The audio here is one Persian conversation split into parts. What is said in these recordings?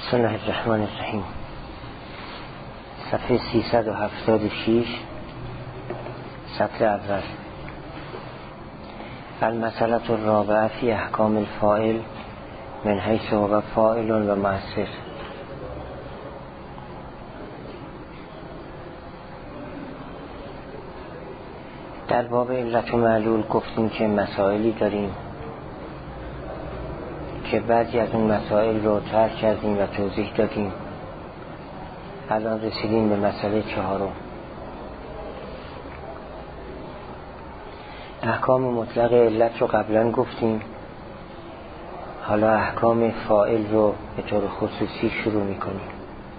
بسم الله الرحمن الرحیم. صفحه 376 سطر اول. المسألة الرابعة فی احکام الفاعل من حیث هو فاعل و مؤثر. در باب علت و معلول گفتیم که مسائلی داریم که بعضی از اون مسائل رو طرح کردیم و توضیح دادیم. الان رسیدیم به مسئله چهارم. احکام مطلق علت رو قبلا گفتیم، حالا احکام فاعل رو به طور خصوصی شروع میکنیم.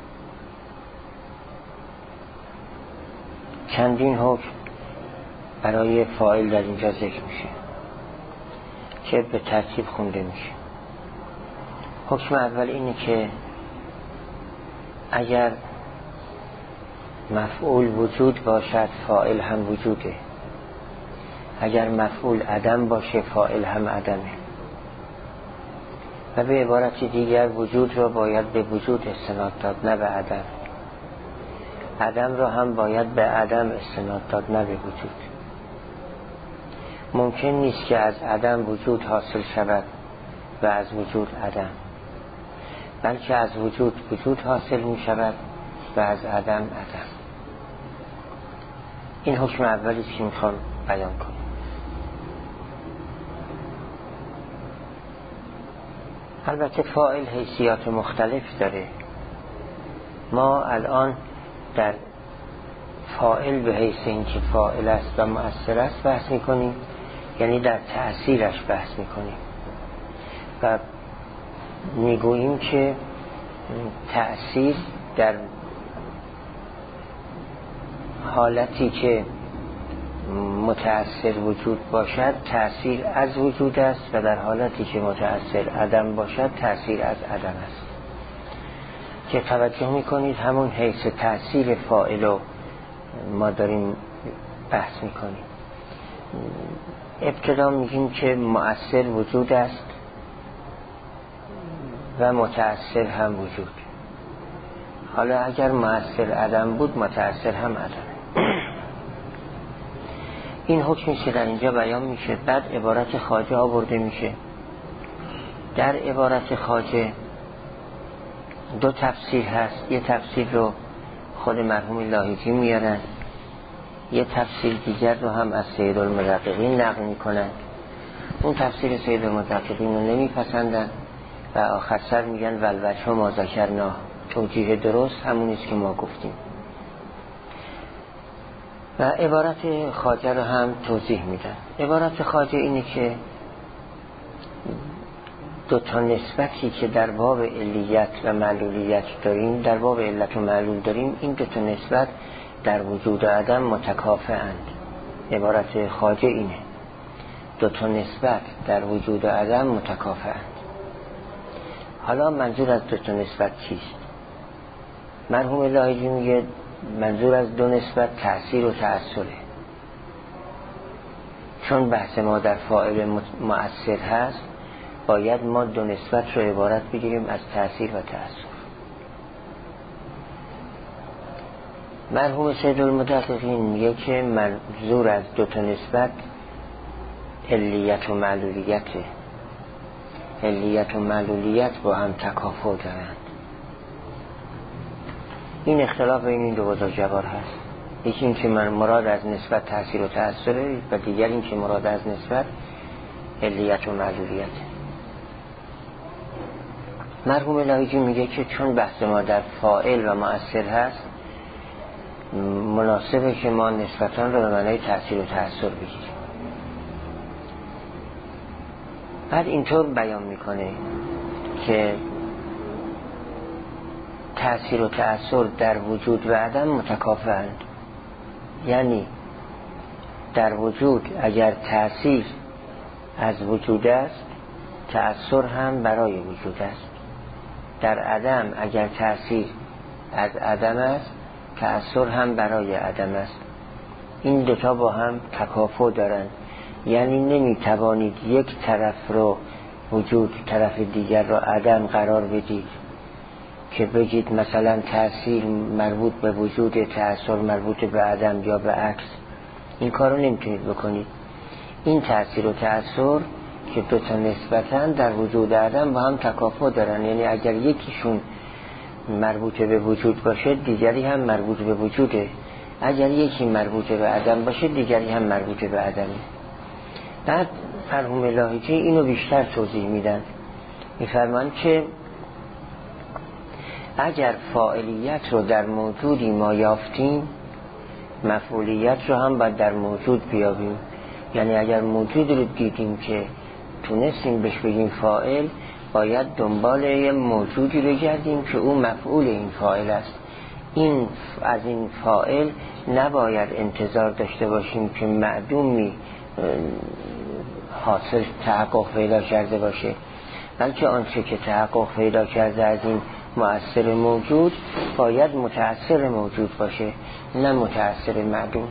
چندین حکم برای فاعل در اینجا ذکر میشه که به ترتیب خونده میشه. حکم اول اینه که اگر مفعول وجود باشد فاعل هم وجوده، اگر مفعول عدم باشه فاعل هم عدمه، و به عبارت دیگر وجود را باید به وجود استناد داد نه به عدم، عدم را هم باید به عدم استناد داد نه به وجود. ممکن نیست که از عدم وجود حاصل شود و از وجود عدم، بلکه از وجود حاصل می شود و از عدم عدم. این حکم اولی که میخوام بیان کنم. البته فاعل حیثیات مختلف داره. ما الان در فاعل به حیث اینکه فاعل است و مؤثر است بحث میکنیم، یعنی در تأثیرش بحث میکنیم و میگوییم که تأثیر در حالتی که متأثر وجود باشد تأثیر از وجود است و در حالتی که متأثر عدم باشد تأثیر از عدم است. که توجه میکنید همون حیث تأثیر فاعل رو ما داریم بحث میکنیم. ابتدا میگیم که مؤثر وجود است و متأثر هم وجود. حالا اگر مؤثر عدم بود متأثر هم عدم. این حکمی که در اینجا بیان میشه بعد عبارت خواجه آورده میشه. در عبارت خواجه دو تفسیر هست. یه تفسیر رو خود مرحوم لاهیجی میارن، یه تفسیر دیگر رو هم از سید المدققین نقل میکنن. اون تفسیر سید المدققین رو نمیپسندن و آخر سر میگن والوجه ما ذکرنا، توجیه درست همونیست که ما گفتیم. و عبارت خواجه رو هم توضیح میدن. عبارت خواجه اینه که دو تا نسبتی که در باب علیت و معلولیت داریم، در باب علت و معلول داریم، این دو تا نسبت در وجود و عدم متکافئند. عبارت خواجه اینه، دو تا نسبت در وجود و عدم متکافئند. حالا منظور از دو تا نسبت چیست؟ مرحوم لاهیجی میگه منظور از دو نسبت تأثیر و تأثره. چون بحث ما در فاعل مؤثر هست باید ما دو نسبت رو عبارت بگیریم از تأثیر و تأثیر. مرحوم سید المدققین میگه که منظور از دو تا نسبت علیت و معلولیته. علیت و معلولیت با هم تکافؤ دارند. این اختلاف بین این دو بزرگوار هست. یکی این که مراد از نسبت تأثیر و تأثیره و دیگر این که مراد از نسبت علیت و معلولیت. مرحوم لاهیجی میگه که چون بحث ما در فاعل و مؤثر هست مناسبه که ما نسبتان رو به معنای تأثیر و تأثیر بگیریم. بعد اینطور بیان میکنه که تأثیر و تأثیر در وجود و عدم متکافئند. یعنی در وجود اگر تأثیر از وجود است تأثیر هم برای وجود است. در عدم اگر تأثیر از عدم است تأثیر هم برای عدم است. این دوتا با هم تکافؤ دارند. یعنی نمیتوانید یک طرف رو وجود طرف دیگر رو عدم قرار بدید که بگید مثلا تأثیر مربوط به وجود، تأثیر مربوط به عدم یا به عکس. این کارو نمیتونید بکنید. این تأثیر و تأثیر که دو تا نسبتاً در وجود عدم با هم تکافؤ دارن، یعنی اگر یکیشون مربوط به وجود باشه دیگری هم مربوط به وجوده، اگر یکی مربوط به عدم باشه دیگری هم مربوط به عدمه. بعد مرحوم لاهیجی اینو بیشتر توضیح میدن، میفرمان که اگر فاعلیت رو در موجودی ما یافتیم، مفعولیت رو هم باید در موجود بیابیم. یعنی اگر موجود رو دیدیم که تونستیم بهش بگیم فاعل، باید دنبال یه موجودی بگردیم که او مفعول این فاعل است. این از این فاعل نباید انتظار داشته باشیم که معدومی حاصل تحقق پیدا کرده باشه، بلکه آنچه که تحقق پیدا کرده از این مؤثر موجود باید متأثر موجود باشه، نه متأثر معدوم.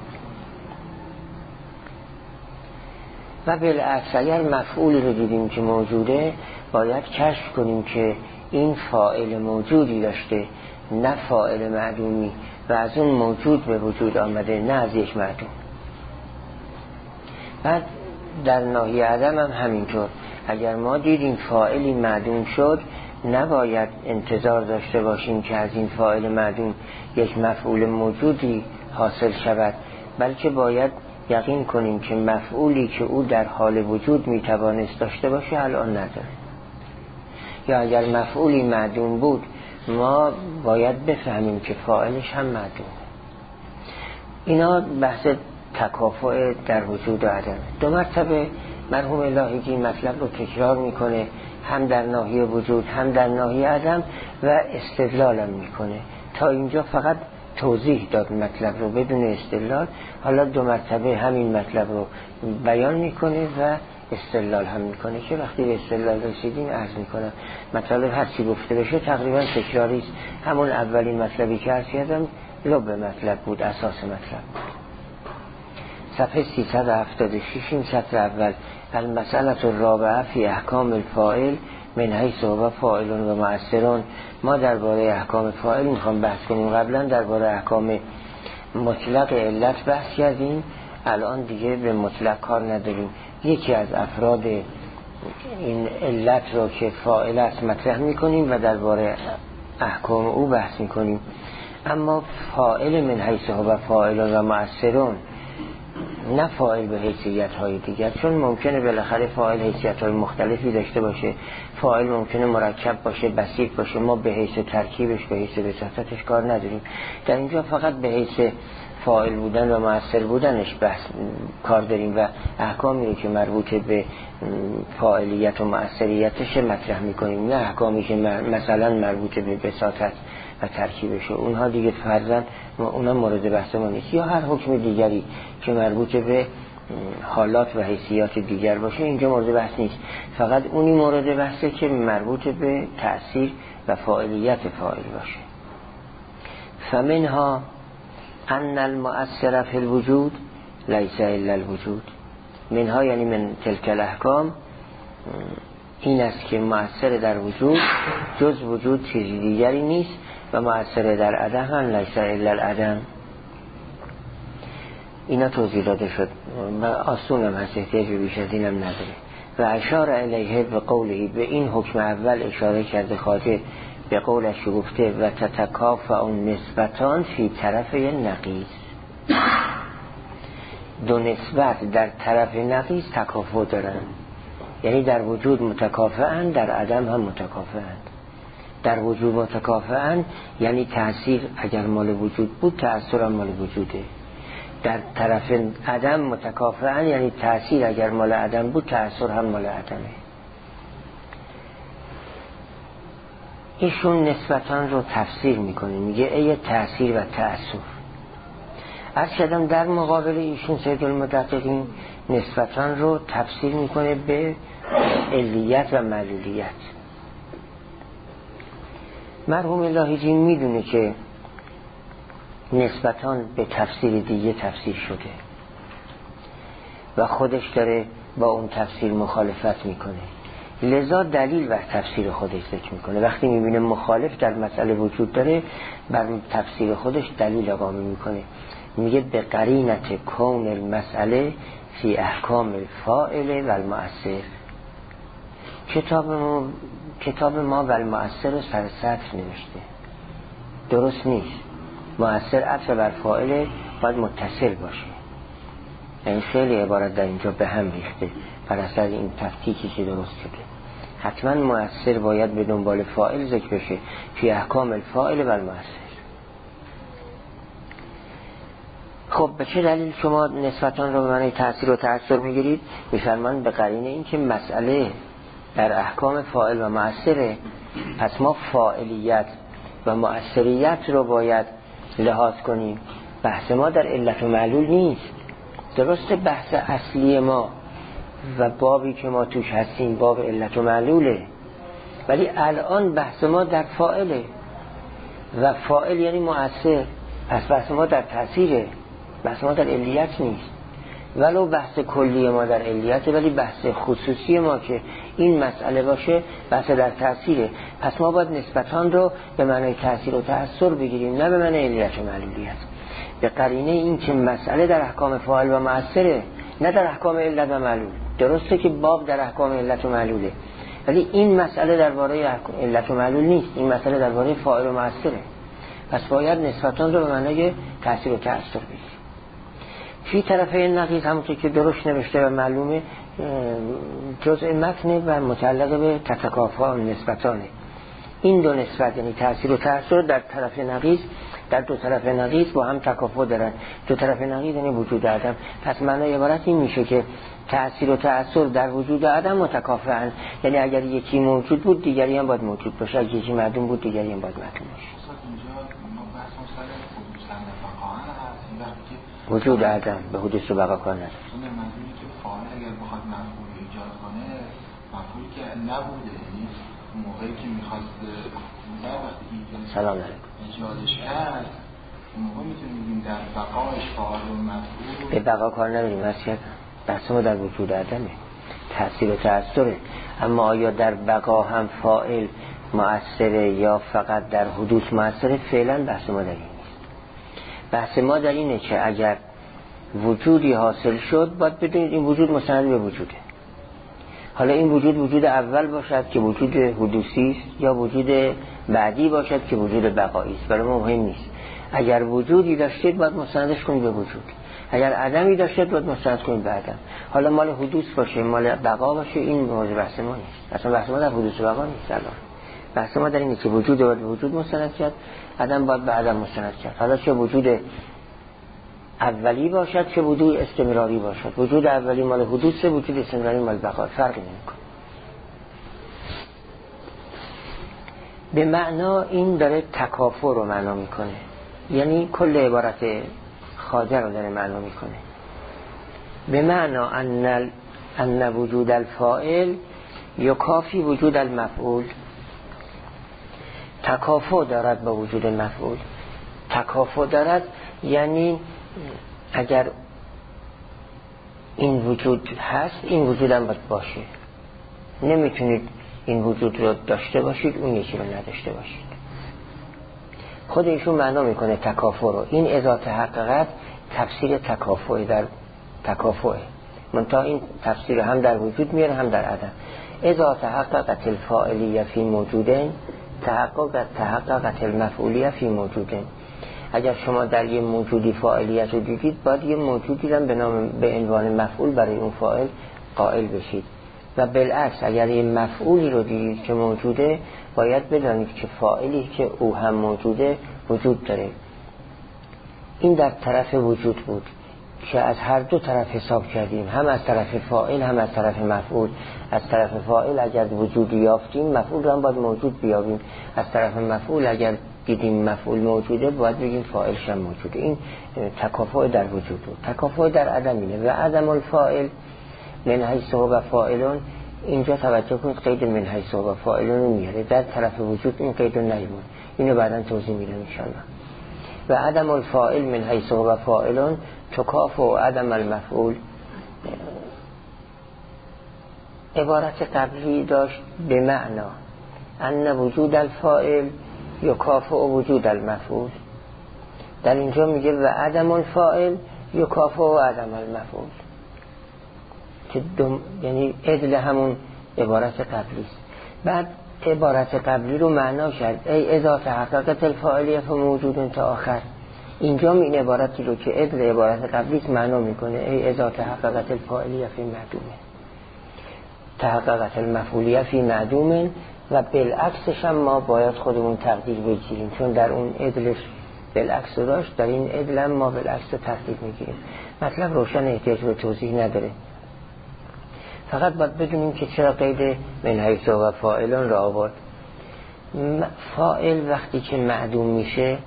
و بالعکس اگر مفعول رو دیدیم که موجوده، باید کشف کنیم که این فاعل موجودی داشته، نه فاعل معدومی، و از اون موجود به وجود آمده، نه از یک معدوم. بعد در ناحیه عدم هم همینطور، اگر ما دیدیم فاعلی معدوم شد، نباید انتظار داشته باشیم که از این فاعل معدوم یک مفعول موجودی حاصل شود، بلکه باید یقین کنیم که مفعولی که او در حال وجود میتوانست داشته باشه الان نداره. یا اگر مفعولی معدوم بود، ما باید بفهمیم که فاعلش هم معدوم. اینا بحث تکافؤ در وجود و عدم. دو مرتبه مرحوم لاهیجی مطلب رو تکرار میکنه، هم در ناحیه وجود هم در ناحیه عدم، و استدلالم میکنه. تا اینجا فقط توضیح داد مطلب رو بدون استدلال، حالا دو مرتبه همین مطلب رو بیان میکنه و استدلال هم میکنه که وقتی به استدلال رسیدیم عرض میکنم. مطلب هرچی گفته بشه تقریبا تکراری است. همون اولین مطلبی که عرض کردم لب مطلب بود، اساس مطلب. صفحه 376 این سطر اول. المسئله الرابعه فی احکام الفاعل من حیث هو فاعل و مؤثر. ما درباره احکام فاعل میخوام بحث کنیم. قبلا درباره احکام مطلق علت بحث کردیم، الان دیگه به مطلق کار نداریم. یکی از افراد این علت رو که فاعل است مطرح میکنیم و درباره احکام او بحث میکنیم. اما فاعل من حیث هو فاعل و مؤثر، نه فاعل به حیثیت های دیگر، چون ممکنه بالاخره فاعل حیثیت های مختلفی داشته باشه. فاعل ممکنه مرکب باشه، بسیط باشه، ما به حیث ترکیبش به حیث بساطتش کار نداریم. در اینجا فقط به حیث فاعل بودن و مؤثر بودنش بحث کار داریم و احکامی رو که مربوط به فاعلیت و مؤثریتش مطرح میکنیم، نه احکامی که مثلا مربوط به بساطت و ترکیبش، اونها دیگه فرضاً اونها مورد بحث ما نیست. یا هر حکم دیگری که مربوط به حالات و حیثیات دیگر باشه اینجا مورد بحث نیست. فقط اونی مورد بحثه که مربوط به تأثیر و فاعلیت فاعل باشه. فمنها ان المؤثر فی الوجود لیس الا الوجود. منها یعنی من تلک الاحکام، این است که مؤثر در وجود جز وجود چیزی دیگری نیست، و مؤثر در عدم هم لیس الا العدم. اینا توضیح داده شد و آسون هم هست، احتیاج بیش از اینم نداره. و اشار الیه به قوله، به این حکم اول اشاره کرده خواجه به قولش گفته و تتکافئ نسبتان فی طرف نقیض. دو نسبت در طرف نقیض تکافؤ دارن، یعنی در وجود متکافئن، در عدم هم متکافئن. در وجود متکافئن یعنی تأثیر اگر مال وجود بود تأثیر هم مال وجوده. در طرف عدم متکافئن یعنی تأثیر اگر مال عدم بود تأثیر هم مال عدمه. ایشون نسبتان رو تفسیر میکنه، میگه ای تأثیر و تأثیر. عرض کردم در مقابل ایشون سید المدققین نسبتان رو تفسیر میکنه به علیت و معلولیت. مرحوم لاهیجی میدونه که نسبتان به تفسیر دیگه تفسیر شده و خودش داره با اون تفسیر مخالفت میکنه. لذا دلیل بر تفسیر خودش ذکر میکنه. وقتی میبینه مخالف در مسئله وجود داره، بر تفسیر خودش دلیل اقامه میکنه. میگه به قرینت کون المسئله فی احکام الفاعل و المؤثر. کتاب ما و المؤثر رو سر سطر نوشته، درست نیست. مؤثر عطف بر فاعل باید متصل باشه. این خیلی عبارت در اینجا به هم ریخته بر اثر این تفکیکی که درست شده. حتما مؤثر باید به دنبال فاعل ذکر بشه، فی احکام الفاعل و المؤثر. خب به چه دلیل شما نسبتان رو به معنی تأثیر و تأثیر میگیرید؟ میفرمان به قرینه این که مسئله در احکام فاعل و مؤثره، پس ما فاعلیت و مؤثریت رو باید لحاظ کنیم. بحث ما در علت و معلول نیست. درست بحث اصلی ما و بابی که ما توش هستیم باب علت و معلوله، ولی الان بحث ما در فاعله و فاعل یعنی مؤثر. پس بحث ما در تأثیره، بحث ما در علیت نیست. ولو بحث کلی ما در علیته، ولی بحث خصوصی ما که این مسئله باشه بحث در تأثیره. پس ما باید نسبتان رو به معنی تأثیر و تأثیر بگیریم، نه به معنی علیت و معلولیت. به قرینه این که مسئله در احکام فاعل و مؤثره، نه در احکام علت و معلول. درسته که باب در احکام علت و معلوله، ولی این مسئله درباره علت و معلول نیست، این مسئله درباره فاعل و مؤثره. پس باید نسبتان رو به معنی تأثیر و تأثیر بگیریم. فی طرف نقیض همونطور که درست نوشته و معلومه جزء متن و متعلق به تتکافا نسبتانه. این دو نسبت یعنی تأثیر و تأثیر در طرف نقیض، در دو طرف نقیض با هم تکافؤ دارن. دو طرف نقیض یعنی وجود عدم. پس معنای عبارت این میشه که تأثیر و تأثیر در وجود عدم متکافئن، یعنی اگر یکی موجود بود دیگری هم باید موجود باشه، اگر یکی معدوم بود دیگری هم باید معدوم باشه. وجود عدم به حدوث و بقا کار نداره. منظوری که فاعل اگر بخواد مفعول ایجاد کنه، مفعولی که نبوده، یعنی موقعی که می‌خواست وقتی سلام علیکم ایجادش کرد، موقع میتونیم بگیم در بقاش فاعل و مفعول. به بقا کار نداریم، اصلا بحث ما در وجود عدمه، تأثیر و تأثیره. اما آیا در بقا هم فاعل مؤثره یا فقط در حدوث مؤثره؟ فعلا بحث ما در این نیست. بحث ما در اینه که اگر وجودی حاصل شد باید بدونید این وجود مستند به وجوده. حالا این وجود اول باشد که وجود حدوثی است یا وجود بعدی باشد که وجود بقایی است، برای ما مهم نیست. اگر وجودی داشتید باید مستندش کنید به وجود، اگر عدمی داشتید باید مستند کنید به عدم. حالا مال حدوث باشه مال بقا باشه این موضوع بحث ما نیست. اصلا بحث ما در حدوث و بقا نیست. الان بحث ما در اینه که وجود باید به وجود مستند کرد، عدم باید به عدم مستند کرد. حالا چه وجود اولی باشد چه وجود استمراری باشد، وجود اولی مال حدوث، وجود استمراری مال بقا، فرقی نمیکنه. به معنا این داره تکافؤ رو معنا میکنه، یعنی کل عبارت خواجه رو داره معنا میکنه. به معنا ان وجود الفاعل یکافی وجود المفعول. تکافؤ دارد با وجود مفعول. تکافؤ دارد یعنی اگر این وجود هست این وجود هم باید باشه. نمیتونید این وجود رو داشته باشید اون یکی رو نداشته باشید. خود ایشون معنا میکنه تکافؤ رو. این اضافه حقیقت تفسیر تکافؤ در تکافؤ، منتها این تفسیر هم در وجود میاره هم در عدم. اضافه حقیقت الفاعلیه فی موجودن تحققت المفعولیه فی موجودن. اگر شما در یه موجودی فاعلیت رو دیدید باید یه موجودی رو به عنوان مفعول برای اون فاعل قائل بشید و بالعکس اگر یه مفعولی رو دیدید که موجوده باید بدانید که فاعلی که او هم موجوده وجود داره. این در طرف وجود بود که از هر دو طرف حساب کردیم، هم از طرف فاعل هم از طرف مفعول. از طرف فاعل اگر وجودی یافتیم مفعول رو هم باید موجود بیابیم، از طرف مفعول اگر دیدیم مفعول موجوده باید بگیم فاعلش هم موجوده. این تکافؤ در وجود بود. تکافؤ در عدم اینه. و عدم الفاعل من حیث هو فاعلون، اینجا توجه کنید قید من حیث هو فاعلون رو میاره، در طرف وجود این قید رو نیمون، اینو بعدا توضیح میدم انشاءالله. و عدم الفاعل من حیث هو فاعلون تکافؤ عدم المفعول عبارت قبلی داشت به معنا ان وجود الفاعل یکافئ وجود المفعول. در اینجا میگه و عدم الفاعل یکافئ عدم المفعول، که یعنی عدل همون عبارت قبلی است. بعد عبارت قبلی رو معنا کرد ای اذا تحققت الفاعلیه فموجود تا آخر. اینجا این عبارتی رو که عدل عبارت قبلی است معنا میکنه ای اذا تحققت الفاعلیه فی معدومه، تحققت المفعولیه فی معدومه. و بالعکسش هم ما باید خودمون تقدیر بگیریم، چون در اون عدلش بالعکس داشت، در این عدل هم ما بالعکس تقدیر میگیریم. مطلب روشن، احتیاج به توضیح نداره. فقط باید بدونیم که چرا قید من حیث و فاعلان را آورد. فاعل وقتی که معدوم میشه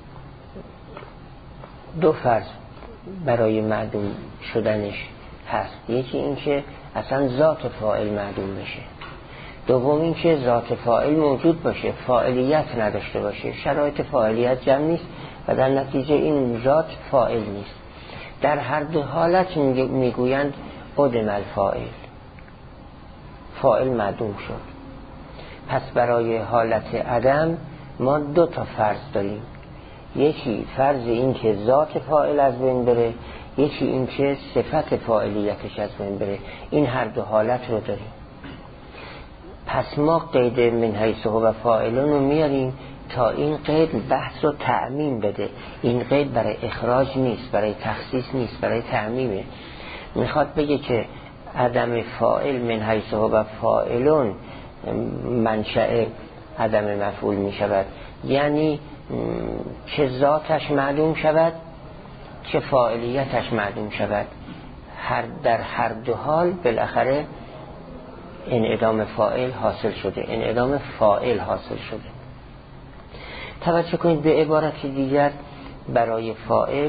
دو فرض برای معدوم شدنش هست. یکی این که اصلا ذات فاعل معدوم بشه، دوم این که ذات فاعل موجود باشه، فاعلیت نداشته باشه، شرایط فاعلیت جمع نیست و در نتیجه این ذات فاعل نیست. در هر دو حالت میگویند عدم الفاعل، فاعل معدوم شد. پس برای حالت عدم ما دو تا فرض داریم، یکی فرض این که ذات فاعل از بین بره، یکی این که صفت فاعلیتش از بین بره. این هر دو حالت رو داریم. پس ما قید من حیث و فاعلون رو میاریم تا این قید بحث رو تعمیم بده. این قید برای اخراج نیست، برای تخصیص نیست، برای تعمیمه. میخواد بگه که عدم فاعل من حیث و فاعلون منشأ عدم مفعول میشود، یعنی چه ذاتش معدوم شود چه فاعلیتش معدوم شود، در هر دو حال بالاخره انعدام فاعل حاصل شده، انعدام فاعل حاصل شده. توجه کنید به عبارت دیگر، برای فاعل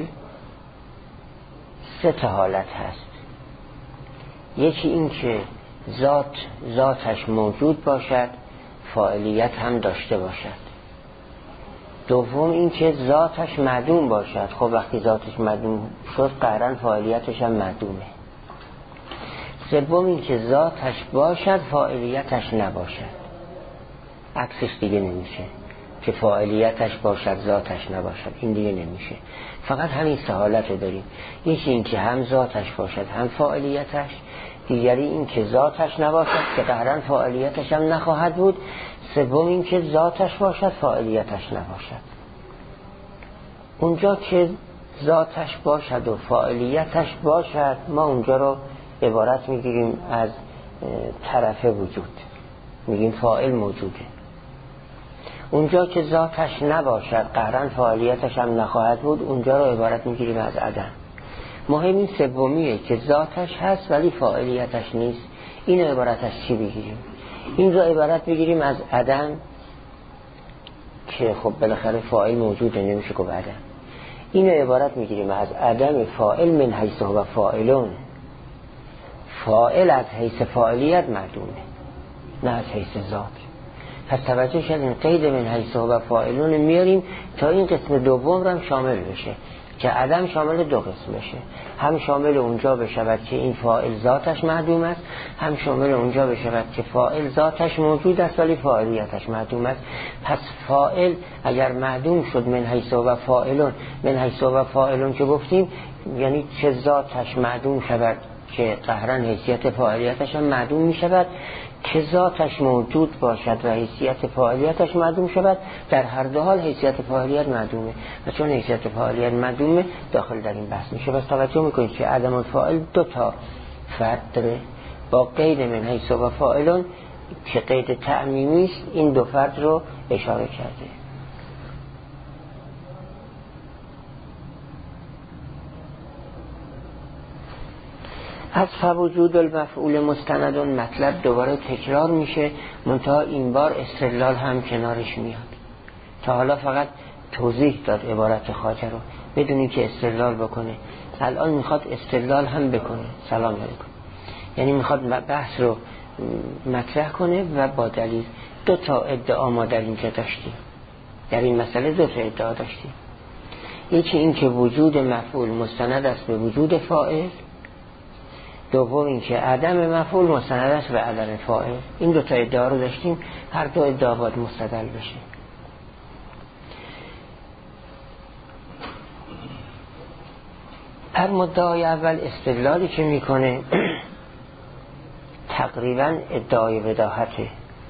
سه تا حالت هست. یکی این که ذاتش موجود باشد، فاعلیت هم داشته باشد. دوم این که ذاتش معدوم باشد، خب وقتی ذاتش معدوم شد قطعاً فاعلیتش هم معدومه. سوم این که ذاتش باشد فاعلیتش نباشد. عکسش دیگه نمیشه که فاعلیتش باشد ذاتش نباشد، این دیگه نمیشه. فقط همین سه حالت رو داریم، یکی این که هم ذاتش باشد هم فاعلیتش، دیگری این که ذاتش نباشد که قطعاً فاعلیتش هم نخواهد بود، سوم این که ذاتش باشد فاعلیتش نباشد. اونجا که ذاتش باشد و فاعلیتش باشد ما اونجا رو عبارت میگیریم از طرف وجود، میگیم فاعل موجوده. اونجا که ذاتش نباشد قهرن فاعلیتش هم نخواهد بود، اونجا رو عبارت میگیریم از عدم. مهم این سومیه که ذاتش هست ولی فاعلیتش نیست، این عبارتش چی بگیریم؟ این رو عبارت بگیریم از عدم، که خب بالاخره فاعل موجوده نمیشه گفت عدم. این عبارت میگیریم از عدم فاعل من حیث و فاعلون، فاعل از حیث فاعلیت معدومه نه از حیث ذات. پس توجه شدین قید من حیث و فاعلون میاریم تا این قسم دوم رو هم شامل بشه، که عدم شامل دو قسم بشه، هم شامل اونجا بشود که این فاعل ذاتش معدوم است، هم شامل اونجا بشود که فاعل ذاتش موجود است ولی فاعلیتش معدوم است. پس فاعل اگر معدوم شد من حیث و فاعلون، من حیث و فاعلون که گفتیم یعنی چه ذاتش معدوم شود که قهرن حیثیت فاعلیتش هم معدوم می شود، که ذاتش موجود باشد و حیثیت فاعلیتش معدوم شود، در هر دو حال حیثیت فاعلیت معدومه و چون حیثیت فاعلیت معدومه داخل در این بحث میشه. بس توجه میکنید که عدم الفاعل دو تا فرد داره، با قید من حیث و فاعلون که قید تعمیمی است این دو فرد رو اشاره کرده. از فوجود المفعول مستند مطلب دوباره تکرار میشه، منتها این بار استدلال هم کنارش میاد. تا حالا فقط توضیح داد عبارت خواجه رو بدونی که استدلال بکنه، الان میخواد استدلال هم بکنه. سلام علیکم. یعنی میخواد بحث رو مطرح کنه و با دلیل. دو تا ادعا ما در اینجا داشتیم، در این مسئله دو تا ادعا داشتیم. یکی این که وجود مفعول مستند است به وجود فاعل، دوم این که عدم مفعول مستند است به عدم فاعل. این دو تا ادعا رو داشتیم، هر دو ادعا باید مستدل بشه. هر مدعای اول استدلالی که میکنه تقریبا ادعای بداهته،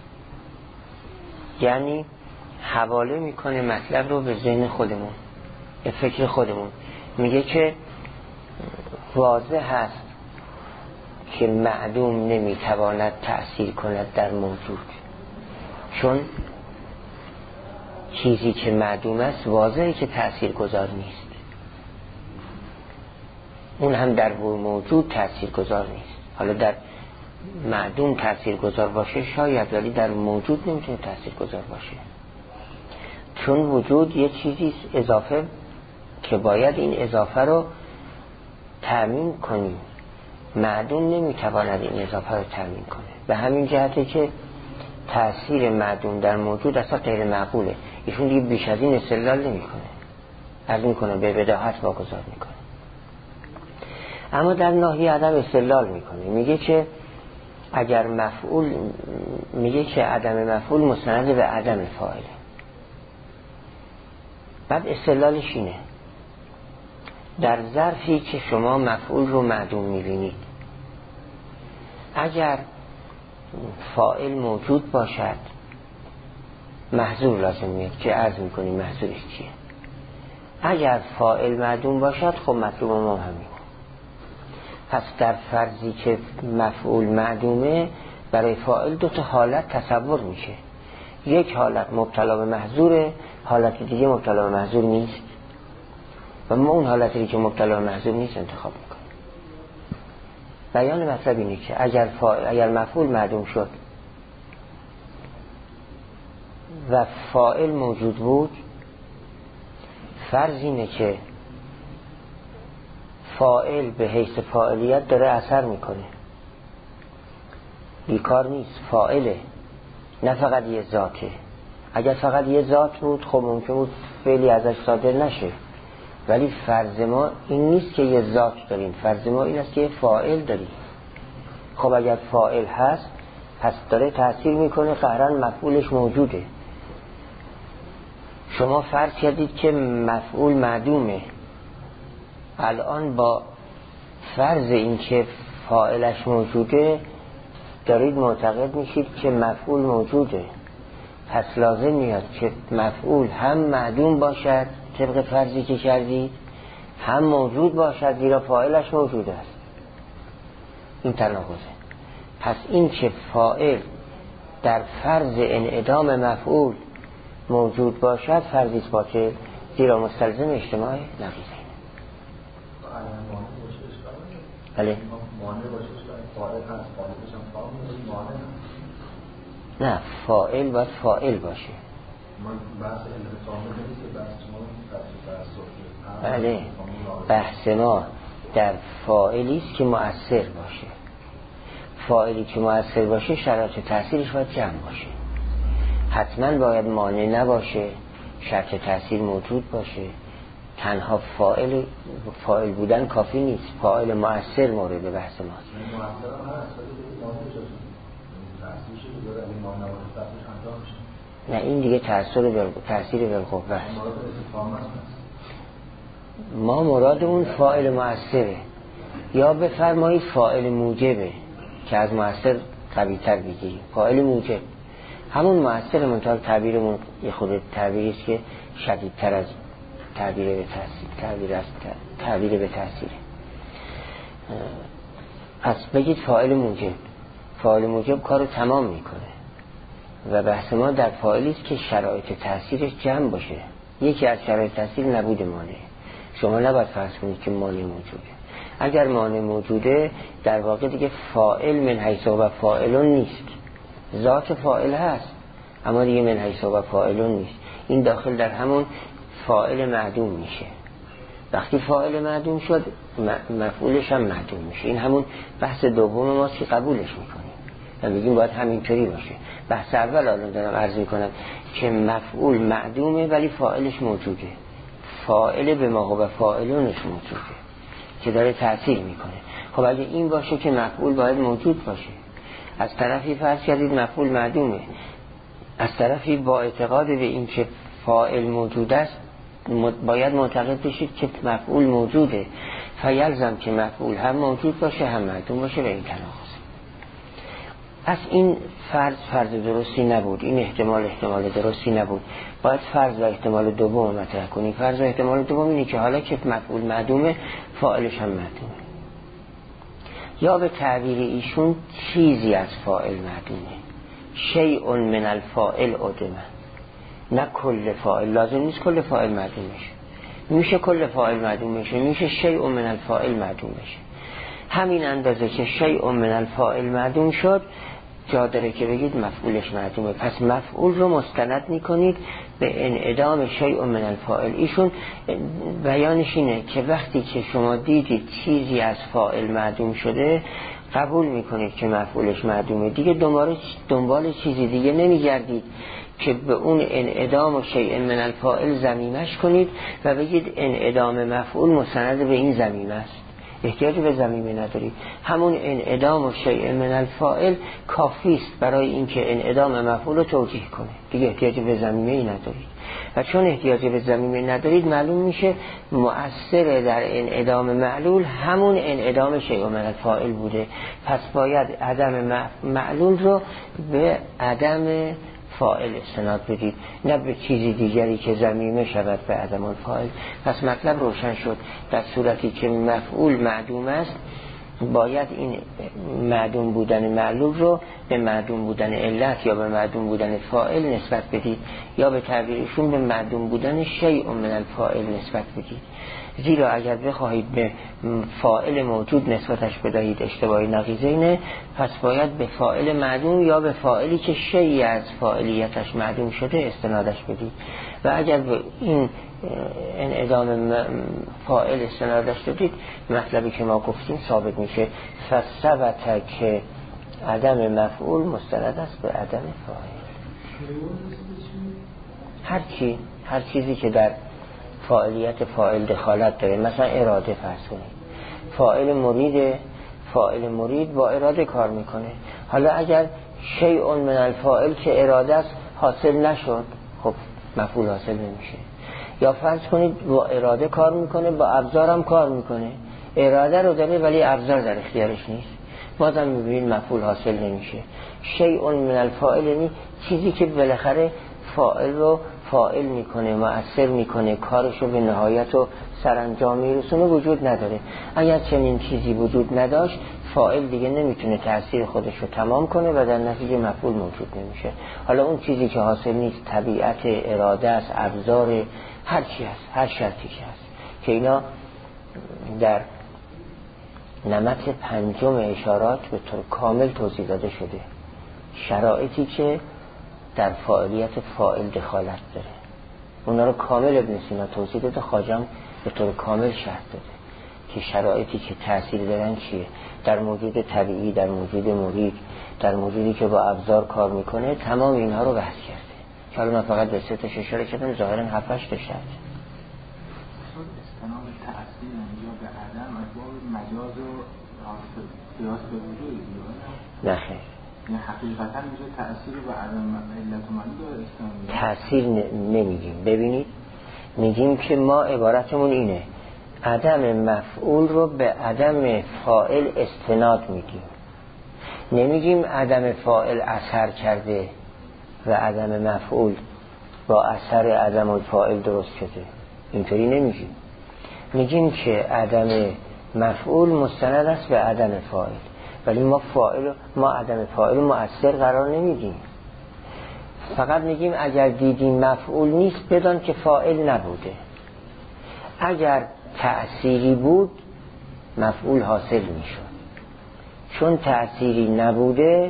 یعنی حواله میکنه مطلب رو به ذهن خودمون، به فکر خودمون. میگه که واضح هست که معدوم نمیتواند تأثیر کند در موجود، چون چیزی که معدوم است واضحه که تأثیر گذار نیست، اون هم در موجود تأثیر گذار نیست. حالا در معدوم تأثیر گذار باشه شاید، ولی در موجود نمیتونه تأثیر گذار باشه، چون وجود یه چیزی اضافه که باید این اضافه رو تأمین کنیم. معدوم نمیتواند این اضافه رو تأمین کنه. به همین جهته که تأثیر معدوم در موجود اصلا غیر معقوله. ایشون دیگه بیش از این استدلال نمیکنه، از میکنه به بداهت واگذار میکنه. اما در ناحیه عدم استدلال میکنه، میگه که اگر مفعول، میگه که عدم مفعول مستند به عدم فاعله. بعد استدلالش اینه در ظرفی که شما مفعول رو معدوم میبینید، اگر فاعل موجود باشد محظور لازم میاد که عرض میکنیم محظورش چیه. اگر فاعل معدوم باشد خب مطلوب ما همین. پس در فرضی که مفعول معدومه برای فاعل دو تا حالت تصور میشه، یک حالت مبتلا به محظوره، حالت دیگه مبتلا به محظور نیست و ما اون حالتی که مبتلا به محظور نیست انتخاب میکنیم. بیان مطلب اینه که اگر مفعول معدوم شد و فاعل موجود بود، فرض اینه که فاعل به حیث فاعلیت داره اثر میکنه، بیکار نیست، فاعله، نه فقط یه ذاته. اگر فقط یه ذات بود خب ممکن بود فعلی ازش صادر نشه، ولی فرض ما این نیست که یه ذات داریم، فرض ما این است که یه فاعل داریم. خب اگر فاعل هست پس داره تأثیر میکنه، قهرن مفعولش موجوده. شما فرض کردید که مفعول معدومه، الان با فرض این که فاعلش موجوده دارید معتقد میشید که مفعول موجوده، پس لازم میاد که مفعول هم معدوم باشد طبق فرضی که کردید، هم موجود باشد زیرا فاعلش موجود است. این تناقضه. پس این که فاعل در فرض انعدام مفعول موجود باشد فرضی است باطل، زیرا مستلزم اجتماع نقیضه. بله. نه، فاعل باید فاعل باشه. بله، بحث ما در فاعلی است که مؤثر باشه. فاعلی که مؤثر باشه شرایط تأثیرش باید جمع باشه، حتما باید مانع نباشه، شرط تأثیر موجود باشه. تنها فاعل بودن کافی نیست، فاعل مؤثر مورد بحث ماست. نه، این دیگه تأثیر بالقوه است. ما مراد اون فاعل مؤثره، یا بفرمایید فاعل موجبه که از مؤثر قوی تر بگیریم. فاعل موجب همون مؤثر، منطقه تعبیرمون یه خود تعبیری است که شدیدتر از تعبیر به تأثیر، تعبیر به تأثیر. پس بگید فاعل موجب. فاعل موجب کارو تمام میکنه و بحث ما در فاعلی است که شرایط تأثیرش جمع باشه. یکی از شرایط تأثیر نبود مانع. شما نباید فرض کنید که مانع موجوده. اگر مانع موجوده در واقع دیگه فاعل من حیث و فاعلون نیست. ذات فاعل هست اما دیگه من حیث و فاعلون نیست. این داخل در همون فاعل معدوم میشه. وقتی فاعل معدوم شد مفعولش هم معدوم میشه. این همون بحث دوم ماست که قبولش میکنیم و میگیم باید همینطوری باشه. بحث اول الان دارم عرض میکنم که مفعول معدومه ولی فاعلش موجوده. فاعل به ما و فاعلونش موجوده که داره تأثیر میکنه. خب اگه این باشه که مفعول باید موجود باشه. از طرفی فرض کردید مفعول معدومه، از طرفی با اعتقاد به این که فاعل موجود است باید معتقد بشید که مفعول موجوده، فیلزم که مفعول هم موجود باشه هم معدوم باشه و این تناقض. از این فرض درستی نبود، این احتمال درستی نبود. باید فرض و احتمال دوم مطرح کنیم. فرض و احتمال دوم اینه که حالا که مفعول معدومه فاعلش هم معدومه، یا به تعبیر ایشون چیزی از فاعل معدومه، شیء من الفاعل عدمه، نه کل فاعل. لازم نیست کل فاعل معدوم بشه، میشه کل فاعل معدوم بشه، میشه شیء من الفاعل معدوم بشه. همین اندازه که شیء من الفاعل معدوم شد جا داره که بگید مفعولش معدومه. پس مفعول رو مستند میکنید به انعدام شیء من الفاعل. ایشون بیانش اینه که وقتی که شما دیدید چیزی از فاعل معدوم شده قبول میکنید که مفعولش معدومه، دیگه دنبال چیزی دیگه نمیگردید که به اون انعدام و شیء من الفاعل ضمیمش کنید و بگید انعدام مفعول مستند به این ضمیمه است، احتیاج به ضمیمه ندارید. همون انعدام و شیء من الفاعل کافی است برای اینکه انعدام مفعول رو توجیه کنه، دیگه احتیاج به ضمیمه ای ندارید. و چون احتیاج به ضمیمه ندارید معلوم میشه مؤثر در انعدام معلول همون انعدام شیء من الفاعل بوده. پس باید عدم معلول رو به عدم فاعل استناد بدید، نه به چیزی دیگری که ضمیمه شود به عدم الفاعل. پس مطلب روشن شد. در صورتی که مفعول معدوم است باید این معدوم بودن معلول رو به معدوم بودن علت یا به معدوم بودن فاعل نسبت بدید، یا به تعبیرشون به معدوم بودن شیء من الفاعل نسبت بدید. زیرا اگر بخواهید به فاعل موجود نسبتش بدهید اشتباهی نقیضینه، پس باید به فاعل معدوم یا به فاعلی که شیئی از فاعلیتش معدوم شده استنادش بدید. و اگر به این انعدام فاعل استنادش دادید مطلبی که ما گفتیم ثابت میشه. فثبت که عدم مفعول مستند است به عدم فاعل. هر چیزی که در فاعلیت فاعل دخالت داره، مثلا اراده فرض کنید، فاعل مرید با اراده کار میکنه. حالا اگر شیء من الفاعل که اراده است حاصل نشد، خب مفعول حاصل نمیشه. یا فرض کنید با اراده کار میکنه، با ابزارم کار میکنه، اراده رو داره ولی ابزار در اختیارش نیست، بازم میبینید مفعول حاصل نمیشه. شیء من الفاعل یعنی چیزی که بالاخره فاعل رو فاعل میکنه، مؤثر میکنه، کارشو به نهایت و سرانجام میرسونه، وجود نداره. اگر چنین چیزی وجود نداشت فاعل دیگه نمیتونه تأثیر خودش رو تمام کنه و در نتیجه مفعول موجود نمیشه. حالا اون چیزی که حاصل نیست طبیعت، اراده است، ابزار، هر چی هست، هر شرطی که هست، که اینا در نمط پنجم اشارات به طور کامل توضیح داده شده. شرایطی که در فاعلیت فاعل دخالت داره اونا رو کامل ابن سینا توضیح داده، خواجه به طور کامل شرح داده که شرایطی که تأثیر دارن چیه در موجود طبیعی، در موجود مرید، در موجودی که با ابزار کار میکنه. تمام اینها رو بحث کرده. حالا من فقط به 3 تاش اشاره کردم، ظاهرا 7-8 تا شرط. استناد تأثیر اینجا به عدم اسباب مجاز و قیاس به وجود نه خیر، یعنی حقیقتا میشه تأثیر به عدم علت و معلول استناد تأثیر نمیگیم. ببینید میگیم که ما عبارتمون اینه، عدم مفعول رو به عدم فاعل استناد میگیم، نمیگیم عدم فاعل اثر کرده و عدم مفعول با اثر عدم الفاعل درست شده، اینطوری نمیگیم. میگیم که عدم مفعول مستند است به عدم فاعل، ولی ما عدم فاعل مؤثر قرار نمیدیم. فقط میگیم اگر دیدیم مفعول نیست بدان که فاعل نبوده. اگر تأثیری بود مفعول حاصل میشد، چون تأثیری نبوده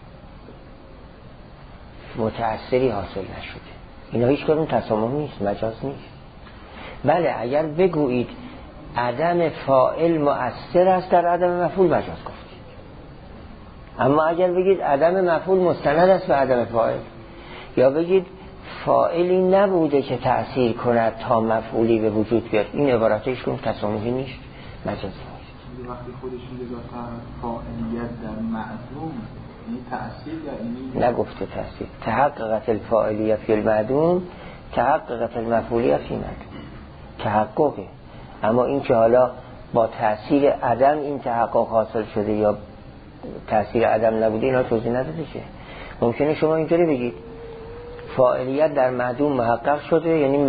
متأثری حاصل نشده. اینا هیچ کدوم تسامح نیست، مجاز نیست. بله اگر بگویید عدم فاعل مؤثر است در عدم مفعول مجاز گفتید، اما اگر بگید عدم مفعول مستند است به عدم فاعل، یا بگید فاعلی نبوده که تأثیر کند تا مفعولی به وجود بیاد، این عبارتش کدوم تسامحی نیست، مجاز نیست. وقتی خودشون دادن فاعلیت در معدوم، این تأثیر در این نگفته تأثیر. تحققت الفاعلیت فی المعدوم، تحققت المفعولیت فی معدوم، تحققه. اما این که حالا با تأثیر عدم این تحقق حاصل شده یا تأثیر عدم نبوده، اینا توضیح نداده شه. ممکنه شما اینطوری بگید فاعلیت در معدوم محقق شده، یعنی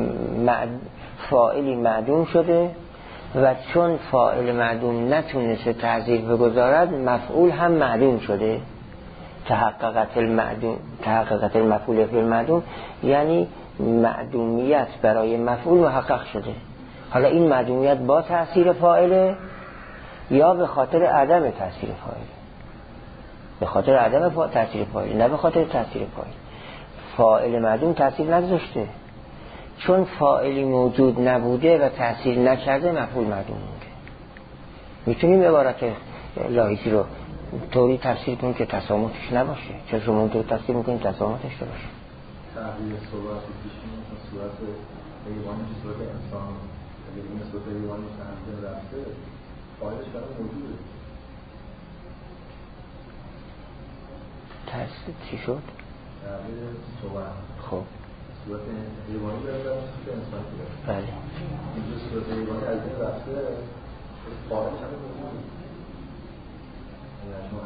فاعلی معدوم شده و چون فاعل معدوم نتونسته تأثیر بگذارد مفعول هم معدوم شده. تحققت المفعول فی المعدوم یعنی معدومیت برای مفعول محقق شده. حالا این معدومیت با تأثیر فاعله یا به خاطر عدم تأثیر فاعله؟ به خاطر عدم تأثیر فاعله، نه به خاطر تأثیر فاعل. فاعل معدوم تأثیر نگذاشته، چون فاعلی موجود نبوده و تأثیر نکرده مفعول معدوم مونده. میتونیم عبارت لاحیزی رو طوری تفسیر کنیم که تسامحش نباشه. چون شما اونطور تفسیر میکنیم تسامحش داشته باشه. تغییر صورت پیشین صورت حیوانی که صورت انسان این صورت حیوانی تنظیم رفته فایلش برای موجوده. تحصیل چی شد؟ تغییر صورت خب صورت حیوانی برای صورت انسانی برای بله اینجا صورت حیوانی از این رفته فایلش همه موجوده. یعنی شما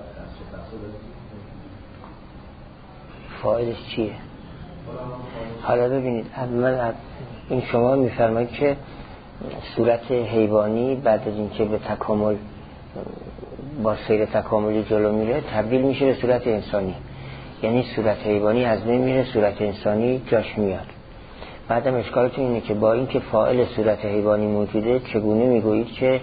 فایلش چیه؟ حالا ببینید من این شما میفرمایید که صورت حیوانی بعد از اینکه به تکامل با سیر تکاملی جلو میره تبدیل میشه به صورت انسانی، یعنی صورت حیوانی از بین میره، صورت انسانی جاش میاد. بعدم اشکالتون اینه که با اینکه فاعل صورت حیوانی موجوده چگونه میگویید که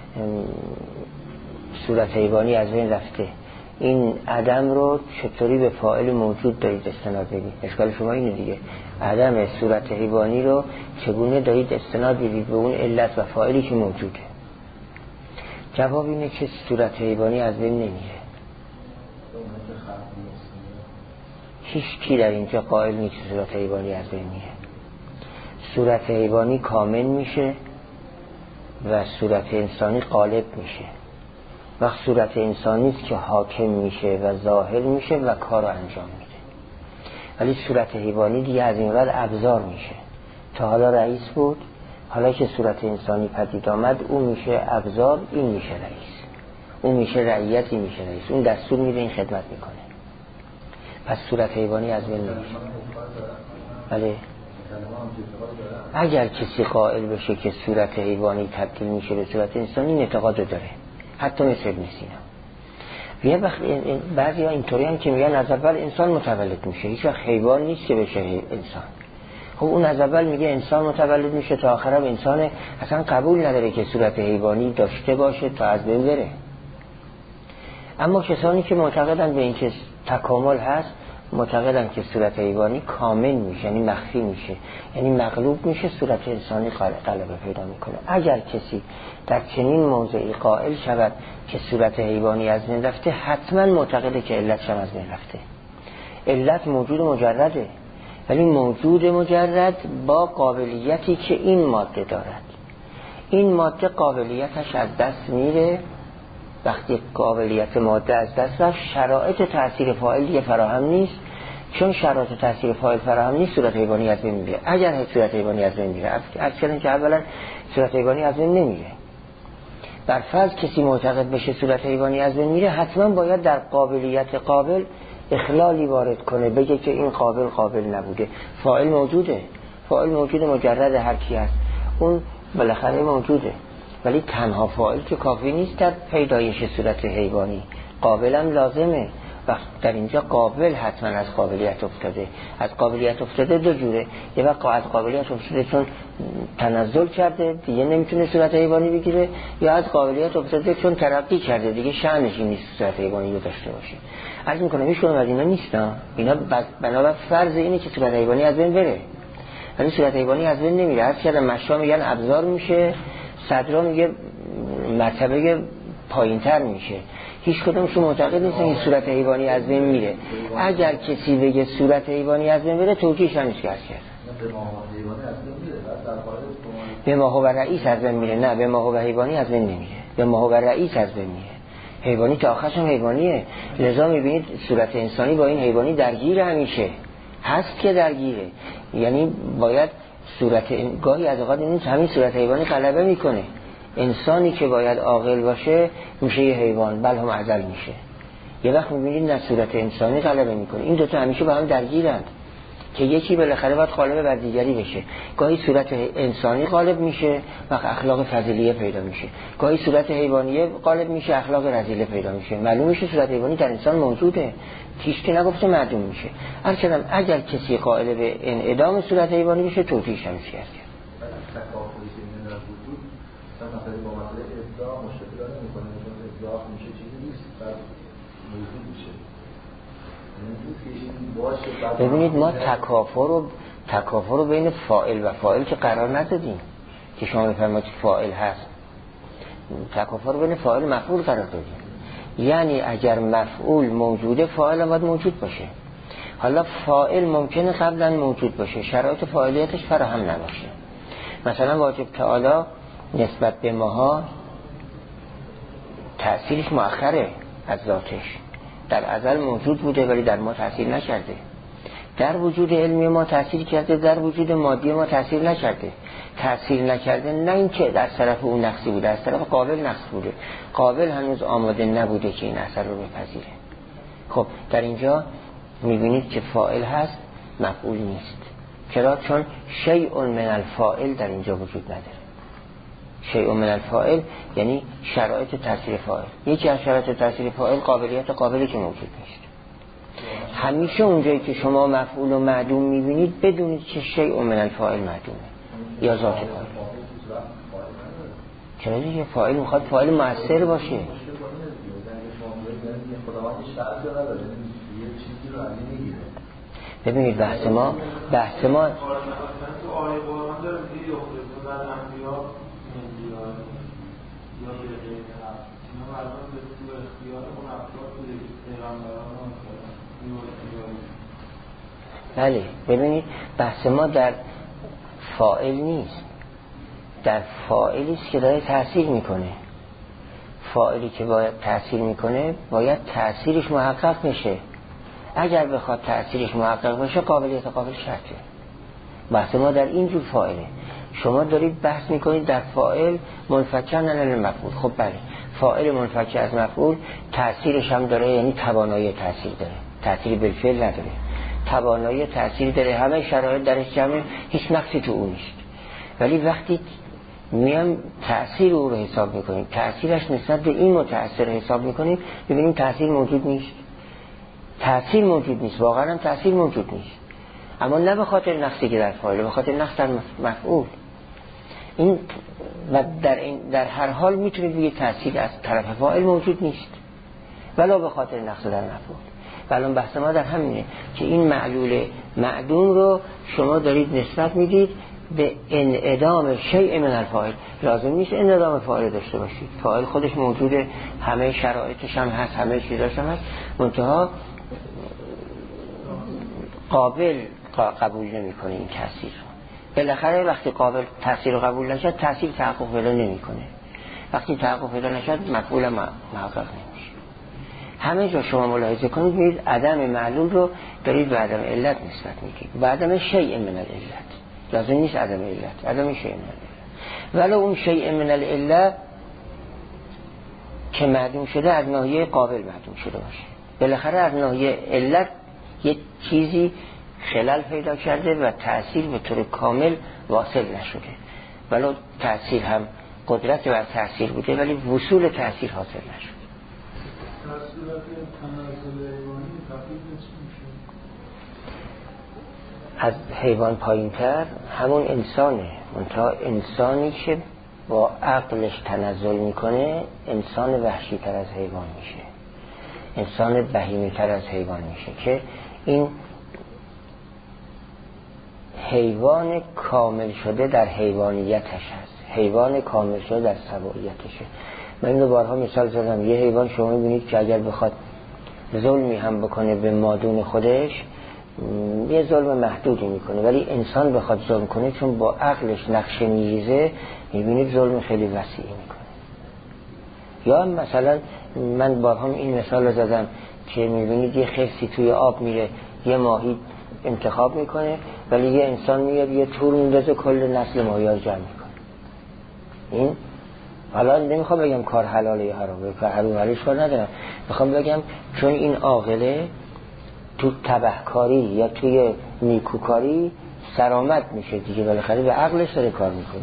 صورت حیوانی از بین رفته؟ این عدم رو چطوری به فاعل موجود دارید استناد بدید؟ اشکال شما اینه دیگه، عدم صورت حیوانی رو چگونه دارید استناد بدید به اون علت و فاعلی که موجوده؟ جواب اینه که صورت حیوانی از بین نمیره. هیچ کی در اینجا قائل نیست صورت حیوانی از بین میره. صورت حیوانی کامل میشه و صورت انسانی غالب میشه. وقت صورت انسانی است که حاکم میشه و ظاهر میشه و کار رو انجام میده. ولی صورت حیوانی دیگه از این ور ابزار میشه. تا حالا رئیس بود، حالا که صورت انسانی پدید آمد اون میشه ابزار، این میشه رئیس، اون میشه رعیت، این میشه رئیس، اون دستور میده، این خدمت میکنه. پس صورت حیوانی از بین نمیشه. بله اگر کسی قائل بشه که صورت حیوانی تبدیل میشه به صورت انسانی این اعتقاد داره، حتی مثل ابن سینا. یه وقت بعضی ها اینطوری هم که میگن از اول انسان متولد میشه، هیچ وقت حیوان نیست که بشه انسان. خب اون از اول میگه انسان متولد میشه تا آخرم انسان، اصلا قبول نداره که صورت حیوانی داشته باشه تا از بین بره. اما کسانی که معتقدن به این که تکامل هست معتقدن که صورت حیوانی کامل میشه، یعنی مخفی میشه، یعنی مغلوب میشه، صورت انسانی غلبه پیدا میکنه. اگر کسی در چنین موضعی قائل شود که صورت حیوانی از بین رفته، حتما معتقده که علتش از بین رفته. علت موجود مجرده، ولی موجود مجرد با قابلیتی که این ماده دارد. این ماده قابلیتش از دست میره. وقتی قابلیت ماده از دست رفت شرایط تأثیر فاعل دیگه فراهم نیست. چون شرایط تأثیر فاعل فراهم نیست صورت حیوانی از بین میره. اگر صورت حیوانی از بین میره، اصلا که اولا صورت حیوانی از بین نمیره. بر فرض کسی معتقد بشه صورت حیوانی از بین میره، حتما باید در قابلیت قابل اخلالی وارد کنه، بگه که این قابل نبوده. فاعل موجوده، فاعل موجود مجرد هر کی هست، اون بالاخره موجوده. ولی تنها فاعل که کافی نیست در پیدایش صورت حیوانی، قابل هم لازمه. وقت در اینجا قابل حتما از قابلیت افتاده. از قابلیت افتاده دو جوره، یه وقت از قابلیت افتاده چون تنزل کرده دیگه نمیتونه صورت حیوانی بگیره، یا از قابلیت افتاده چون ترقی کرده دیگه شأنش نیست صورت حیوانی رو داشته باشه. عرض میکنم هیچ کدوم از اینا نیستن. اینا بنابر فرض اینه که صورت حیوانی از بین بره، ولی صورت حیوانی از بین نمیره. هر چقدر مشا میگن ابزار میشه، صدرا میگه مرتبه پایینتر میشه. هیچ کدومشون معتقد نیستن این صورت حیوانی از بین میره. اگر کسی بگه صورت حیوانی از بین بره توجیهش هم نیست کرد. به ماهو حیوانی از بین میره. بعد در قالب به ماهو و رئیس از بین میره، نه به ماهو و حیوانی از بین نمیره، به ماهو و رئیس از بین میره. حیوانی تا آخرش هم حیوانیه. لذا میبینید صورت انسانی با این حیوانی درگیر همیشه هست که درگیره. یعنی باید صورت گاهی از اوقات این همین صورت حیوانی غلبه میکنه. انسانی که باید عاقل باشه میشه یه حیوان، بل هم عزل میشه. یه وقت میبینید نه صورت انسانی غلبه میکنه. این دوتا همیشه با هم درگیرند که یکی بالاخره باید غالب بر دیگری بشه. گاهی صورت انسانی غالب میشه وقت اخلاق فضیلیه پیدا میشه، گاهی صورت حیوانیه غالب میشه اخلاق رذیله پیدا میشه. معلوم میشه صورت حیوانی در انسان موجوده، هیچ که نگفته معدوم میشه. هرچند اگر کسی قائل به انعدام صورت حیوانی بشه توضیحش هم میشه کرد. تکافلی که این در وجود مثلا با مسئله ابداع مشکل داره میکنه، چون ابداع میشه چیزی نیست بعد موجود میشه. ببینید ما تکافر رو بین فاعل و فاعل که قرار ندادیم که شما بفرمایید فاعل هست، تکافر رو بین فاعل و مفعول قرار دادیم. یعنی اگر مفعول موجوده فاعل هم باید موجود باشه. حالا فاعل ممکنه قبلا موجود باشه شرایط فاعلیتش فراهم نباشه. مثلا واجب تعالی نسبت به ماها تأثیرش مؤخره از ذاتش، در ازل موجود بوده ولی در ما تأثیر نکرده. در وجود علمی ما تأثیر کرده، در وجود مادی ما تأثیر نکرده. تأثیر نکرده نه اینکه در طرف اون نقصی بوده، از طرف قابل نقص بوده. قابل هنوز آماده نبوده که این اثر رو بپذیره. خب در اینجا میبینید که فاعل هست مفعول نیست. چرا؟ چون شیء من الفاعل در اینجا وجود نداره. شیء من الفاعل یعنی شرایط تاثیر فاعل. یکی از شرایط تاثیر فاعل قابلیت قابلی که موجود نیست. همیشه اونجایی که شما مفعول و معدوم میبینید بدونید که شیء من الفاعل معدومه یا ذات فاعل. چرا دیگه فاعل میخواد فاعل مؤثر باشه. ببینید بحث ما بله ببینید بحث ما در فاعل نیست، در فاعلی است که داره تأثیر میکنه. فاعلی که باید تأثیر میکنه باید تأثیرش محقق میشه. اگر بخواد تأثیرش محقق بشه قابلیت قابل شرطه. بحث ما در این جور فاعله. شما دارید بحث میکنید در فاعل منفکن عن المفعول. خب بله فاعل منفک از مفعول تأثیرش هم داره، یعنی توانایی تأثیر داره، تأثیر بالفعل نداره، توانایی تأثیر داره، همه شرایط درش جمعه، هیچ نقصی تو اون نیست. ولی وقتی میام تأثیر او رو حساب میکنیم، تأثیرش نسبت به این متأثر حساب میکنیم، ببینیم تأثیر موجود نیست. تأثیر موجود نیست، واقعا هم تأثیر موجود نیست، اما نه به خاطر نقصی که در فاعل، به خاطر نقص در مفعول. این و در هر حال میتونید بگید تأثیر از طرف فاعل موجود نیست ولی به خاطر نقص در مفعول. الان بحث ما در همینه که این معلول معدوم رو شما دارید نسبت میدید به انعدام شیء من الفاعل. لازم نیست انعدام فاعل داشته باشید، فاعل خودش موجوده، همه شرایطش هم هست، همه چیزاش هم هست، منتها قابل قبول نمیکنه این تأثیر رو. بالاخره وقتی قابل تأثیر رو قبول نشد تأثیر تحقق پیدا نمیکنه. وقتی تحقق پیدا نشد مفعول محقق نمیشه. همه جا شما ملاحظه کنید می‌بینید عدم معلول رو دارید به عدم علت نسبت میدید، به عدم شیء من العلت. لازم نیست عدم علت، عدم شیء من العلت. ولی اون شیء من العلت که معدوم شده از ناحیه قابل معدوم شده باشه. بالاخره از ناحیه علت یک چیزی خلل پیدا کرده و تأثیر به طور کامل واصل نشده. ولو تأثیر هم قدرت بر تأثیر بوده ولی وصول تأثیر حاصل نشده. از حیوان پایین تر همون انسانه، منتها انسانی که با عقلش تنزل میکنه انسان وحشی تر از حیوان میشه، انسان بهیمی تر از حیوان میشه که این حیوان کامل شده در حیوانیتش هست، حیوان کامل شده در سبوعیتشه. من اینو بارها مثال زدم. یه حیوان شما میبینید که اگر بخواد ظلمی هم بکنه به مادون خودش یه ظلم محدودی میکنه، ولی انسان بخواد ظلم کنه چون با عقلش نقشه میریزه میبینید ظلم خیلی وسیعی میکنه. یا مثلا من بارها این مثال رو زدم که میبینید یه خرسی توی آب میره یه ماهی انتخاب میکنه، ولی یه انسان میاد یه تور میندازه کل نسل ماهی‌ها جمع میکنه. این حالا نمیخوام بگم کار حلاله یا حرامه، کار حلالیش کار ندارم، میخوام بگم چون این عاقله تو تبهکاری یا توی نیکوکاری سرآمد میشه دیگه، بالاخره به عقلش داره کار میکنه.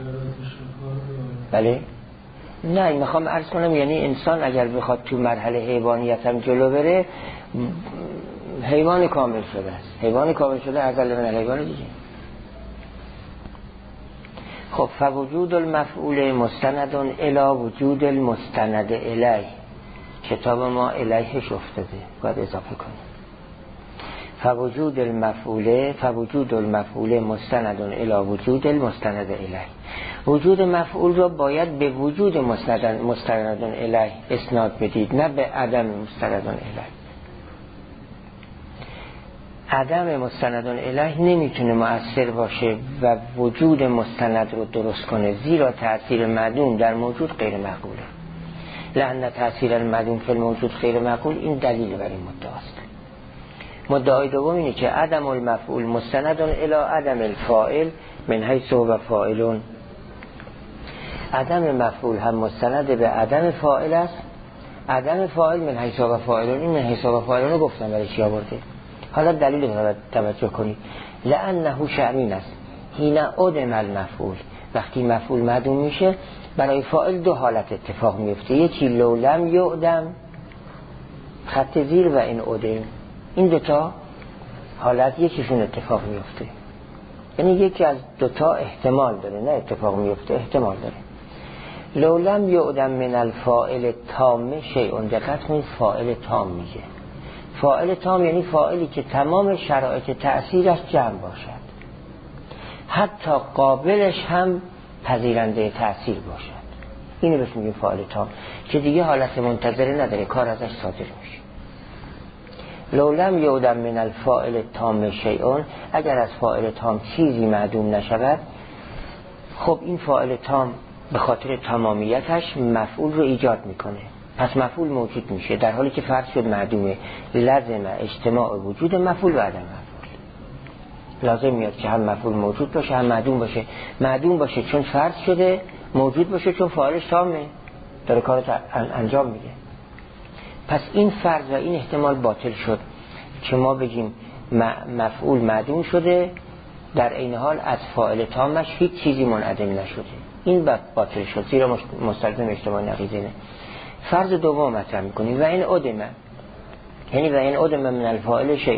بله؟ نه میخوام عرض کنم یعنی انسان اگر بخواد تو مرحله حیوانیت هم جلو بره، حیوان کامل شده است. حیوان کامل شده ازل من الحیوان دیگه. خب فوجود المفعول مستند الی وجود المستند الیه، کتاب ما الیهش افتاده باید اضافه کنیم. فوجود المفعول مستند الی وجود المستند الیه، وجود مفعول رو باید به وجود مستند الیه اسناد بدید، نه به عدم مستند الیه. عدم مستند الیه نمیتونه مؤثر باشه و وجود مستند رو درست کنه، زیرا تأثیر معدوم در موجود غیر معقوله. لأن تأثیر المعدوم فی الموجود غیر معقول، این دلیل بر این مدعاست. مدعای دوم اینه که عدم المفعول مستند الی عدم الفاعل من حیث هو فاعلون. عدم مفعول هم مستند به عدم فاعل است. عدم فاعل من حیث هو فاعلون، این من حیث هو فاعلون رو گفتم برای چی آورده. حالا دلیل رو توجه کنید. لأنه شأنین است حین عدم المفعول، وقتی مفعول معدوم میشه برای فاعل دو حالت اتفاق میفته، یکی لو لم یعدم خط زیر و این عدم، این دوتا حالت یکیشون اتفاق میفته، یعنی یکی از دوتا احتمال داره، نه اتفاق میفته، احتمال داره. لو لم یعدم من الفاعل تام شیء، دقت کنید فاعل تام میگه. فاعل تام یعنی فاعلی که تمام شرایط تأثیرش جمع باشد، حتی قابلش هم پذیرنده تأثیر باشد، اینو بهش میگیم فاعل تام، که دیگه حالت منتظره نداره، کار ازش صادر میشه. لو لم یعدم من الفاعل تام شیء، اگر از فاعل تام چیزی معدوم نشود، خب این فاعل تام به خاطر تمامیتش مفعول رو ایجاد میکنه، پس مفعول موجود میشه، در حالی که فرض شد معدومه. لازم اجتماع وجود مفعول و عدم مفعول. لازم میاد که هم مفعول موجود باشه هم معدوم باشه. معدوم باشه چون فرض شده، موجود باشه چون فاعلش تامه، داره کارو انجام میده. پس این فرض و این احتمال باطل شد که ما بگیم مفعول معدوم شده، در این حال از فاعل تامش هیچ چیزی منعدم نشده، این باطل شد، زیرا مستلزم اجتماع نقیضینه. فرض دوم مطرح میکنیم و این عدم، یعنی و این عدم من الفاعل شیء،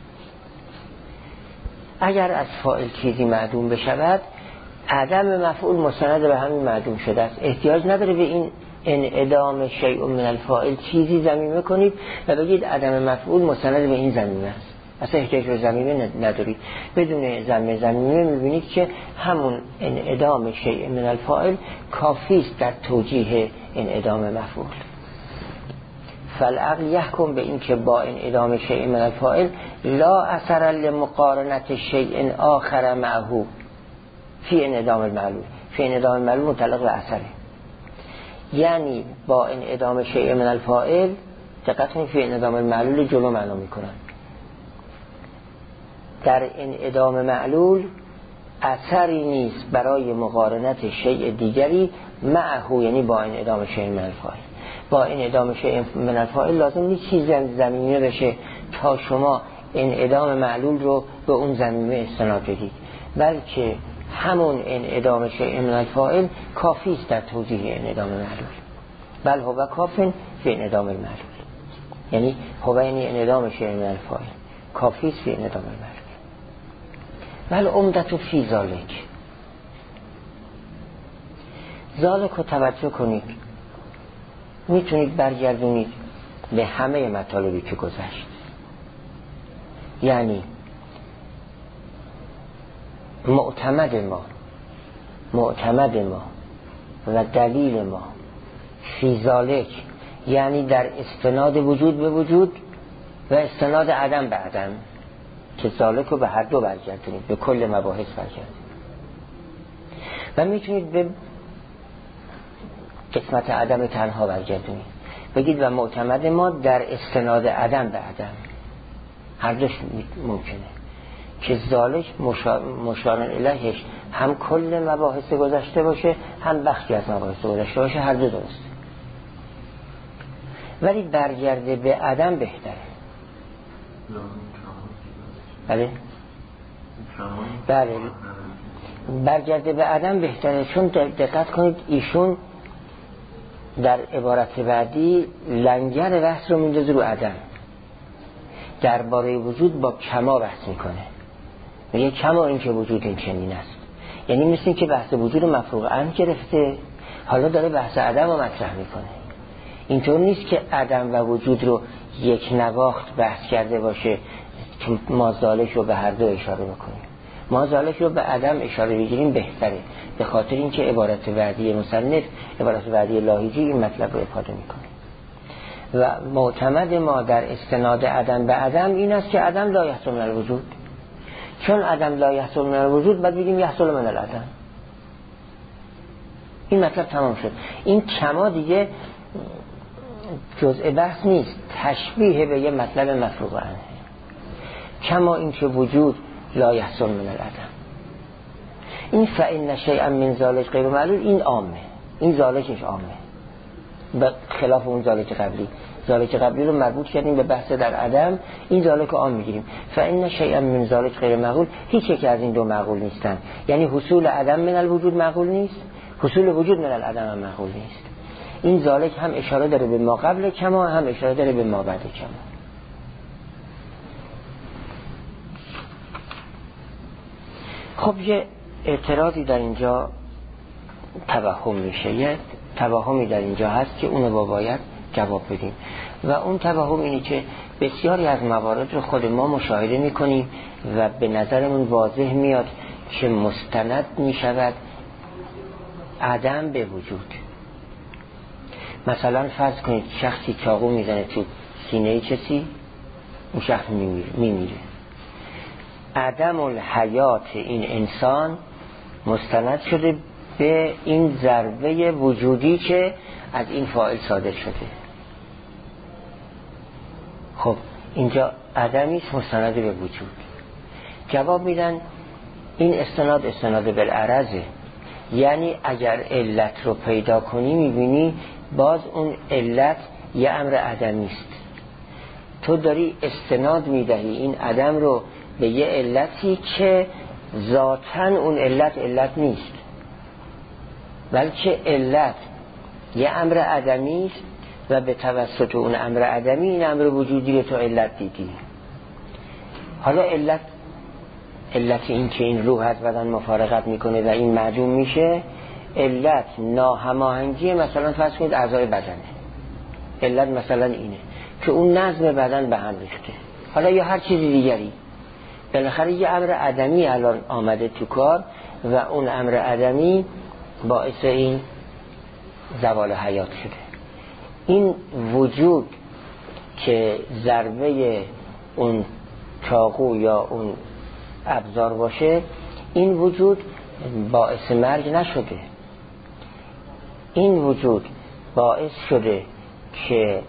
اگر از فاعل چیزی معدوم بشود، عدم مفعول مستند به همین معدوم شده است، احتیاج نداره به این انعدام شیء من الفاعل چیزی ضمیمه کنید و بگید عدم مفعول مستند به این ضمیمه است، اصلا احتیاج به ضمیمه ندارید. بدون ضمیمه میبینید که همون انعدام شیء من الفاعل کافی است در توجیه انعدام مفعول. فالعقل یحکم به این که با انعدام شیء من الفاعل لا اثر لمقارنت شیء آخر معه فی انعدام المعلول. فی انعدام المعلول متعلق به اثره، یعنی با انعدام شیء من الفاعل، دقت کنید فی انعدام المعلول جلو معنا میکنن، در انعدام معلول اثری نیست برای مقارنت شیء دیگری معه، یعنی با انعدام شیء من الفاعل. با انعدام شیء من الفاعل لازم نیست چیزی ضمیمه بشه تا شما انعدام معلول رو به اون ضمیمه استناد بدید، بلکه همون انعدام شیء من الفاعل کافی است در توجیه انعدام معلول. بل هو کافن فی انعدام المعلول، یعنی هو یعنی انعدام شیء من الفاعل کافی است فی انعدام المعلول. بل عمدت فی ذالک، ذالک رو توجه کنید، میتونید برگردونید به همه مطالبی که گذشت، یعنی معتمد ما و دلیل ما فی ذالک، یعنی در استناد وجود به وجود و استناد عدم به عدم، که ذالک رو به هر دو برگردونید، به کل مباحث برگردونید. و میتونید به قسمت عدم تنها برگردونید، بگید و معتمد ما در استناد عدم به عدم، هر دوش ممکنه که ذالک مشار الیهش هم کل مباحث گذشته باشه هم بخشی از مباحث گذشته باشه، هر دو درسته. ولی برگرده به عدم بهتره. بله برگرده به عدم بهتره، چون دقت کنید ایشون در عبارت بعدی لنگر بحث رو میندازه رو عدم، درباره وجود با کما بحث میکنه، میگه کما این که وجود این چنین است. یعنی مثل این که بحث وجود مفروغ عنه گرفته، حالا داره بحث عدم رو مطرح میکنه. اینطور نیست که عدم و وجود رو یک نواخت بحث کرده باشه که ما ذالک رو به هر دو اشاره بکنیم. ما ذالک رو به عدم اشاره بگیریم بهتره، به خاطر اینکه عبارت بعدی مصنف، عبارت بعدی لاهیجی این مطلب رو افاده میکنه. و معتمد ما در استناد عدم به عدم این است که عدم لا یحصل من الوجود، چون عدم لا یحصل من الوجود بعد بگیم یحصل من العدم. این مطلب تمام شد. این کما دیگه جزء بحث نیست، تشبیه به یه مطلب مفروغ عنه. کما این که وجود لا یحصل من العدم، این فإن شیئا من ذالک غیر معلول، این عامه، این ذالکش عامه به خلاف اون ذالک قبلی. ذالک قبلی رو مربوط کردیم به بحث در عدم، این ذالک عام میگیریم. فإن شیئا من ذالک غیر معقول، هیچ یک از این دو معقول نیستن. یعنی حصول عدم من الوجود معقول نیست، حصول وجود من العدم هم معقول نیست. این ذالک هم اشاره داره به ما قبل کما، هم اشاره داره به ما بعد کما. خب یه اعتراضی در اینجا توهم میشه، یه توهمی در اینجا هست که اونو باید جواب بدیم. و اون توهم اینه که بسیاری از موارد رو خود ما مشاهده میکنیم و به نظرمون واضح میاد که مستند میشود عدم به وجود. مثلا فرض کنید شخصی چاقو میزنه تو سینه کسی، اون شخص میمیره. عدم الحیات این انسان مستند شده به این ضربه وجودی که از این فاعل صادر شده. خب اینجا عدمی مستند به وجود. جواب میدن این استناد بالعرضه، یعنی اگر علت رو پیدا کنی میبینی باز اون علت یه امر عدمی است. تو داری استناد میدهی این عدم رو به یه علتی که ذاتاً اون علت نیست، بلکه علت یه امر عدمی است و به توسط اون امر عدمی این امر وجودی رو تو علت دیدی. حالا علت این که این روح از بدن مفارقت میکنه و این معدوم میشه، علت ناهماهنگی مثلا فرض کنید اعضای بدنه. علت مثلا اینه که اون نظم بدن به هم ریخته، حالا یا هر چیزی دیگری. بالاخره یه امر عدمی الان آمده تو کار و اون امر عدمی باعث این زوال حیات شده. این وجود که ضربه اون چاقو یا اون ابزار باشه، این وجود باعث مرگ نشده. این وجود باعث شده که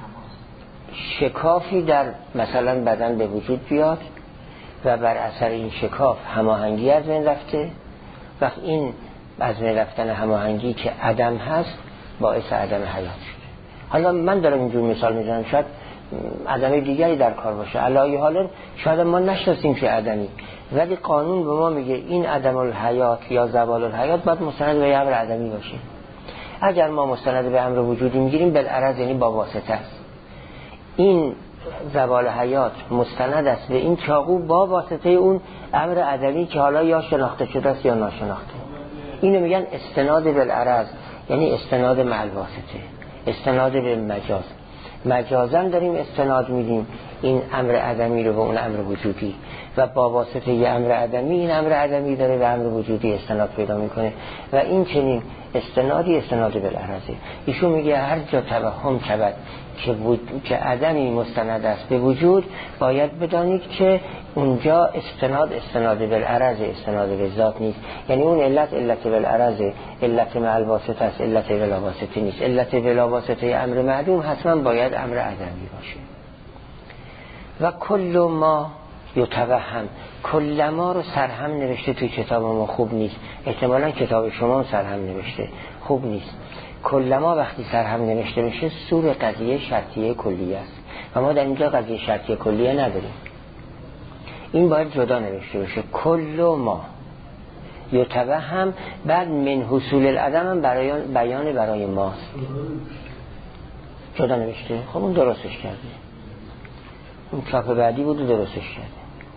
شکافی در مثلا بدن به وجود بیاد و بر اثر این شکاف هماهنگی از بین رفته. وقت این از بین رفتن هماهنگی که عدم هست باعث عدم حیات شده. حالا من دارم اینجور مثال میزنم، شاید عدم دیگری در کار باشه، علاوه حالا شاید ما نشناسیم که عدمی، ولی قانون به ما میگه این عدم الحیات یا زوال الحیات باید مستند به امر عدمی باشه. اگر ما مستند به امر وجودی میگیریم بالعرض یعنی با واسطه است. این زوال حیات مستند است به این چاقو با واسطه اون امر عدمی که حالا یا شناخته شده است یا ناشناخته. اینو میگن استناد بالعرض، یعنی استناد مع الواسطه، استناد به مجاز. مجازن داریم استناد میدیم این امر عدمی رو به اون امر وجودی، و با واسطه یه امر عدمی، این امر عدمی داره به امر وجودی استناد پیدا میکنه و این چنین استنادی استناد بالعرضه. ایشون میگه هر جا توهم شود که عدمی مستند است به وجود، باید بدانید که اونجا استناد بالعرضه، استناد به ذات نیست. یعنی اون علت بالعرضه، علت مع الواسطه است، علت بلا واسطه نیست. علت بلا واسطه امر معدوم حتما باید امر عدمی باشه. و کل ما یتوهم، کل ما رو سرهم نوشته توی کتاب ما، خوب نیست. احتمالا کتاب شما هم سرهم نوشته، خوب نیست. کل ما وقتی سرهم نوشته میشه سور قضیه شرطیه کلیه است و ما در اینجا قضیه شرطیه کلیه نداریم. این باید جدا نوشته بشه. کل ما یتوهم، بعد من حصول العدم هم بیان برای ماست. جدا نوشته. خب اون درستش کرده، اون چاپ بعدی بود و درستش کرده.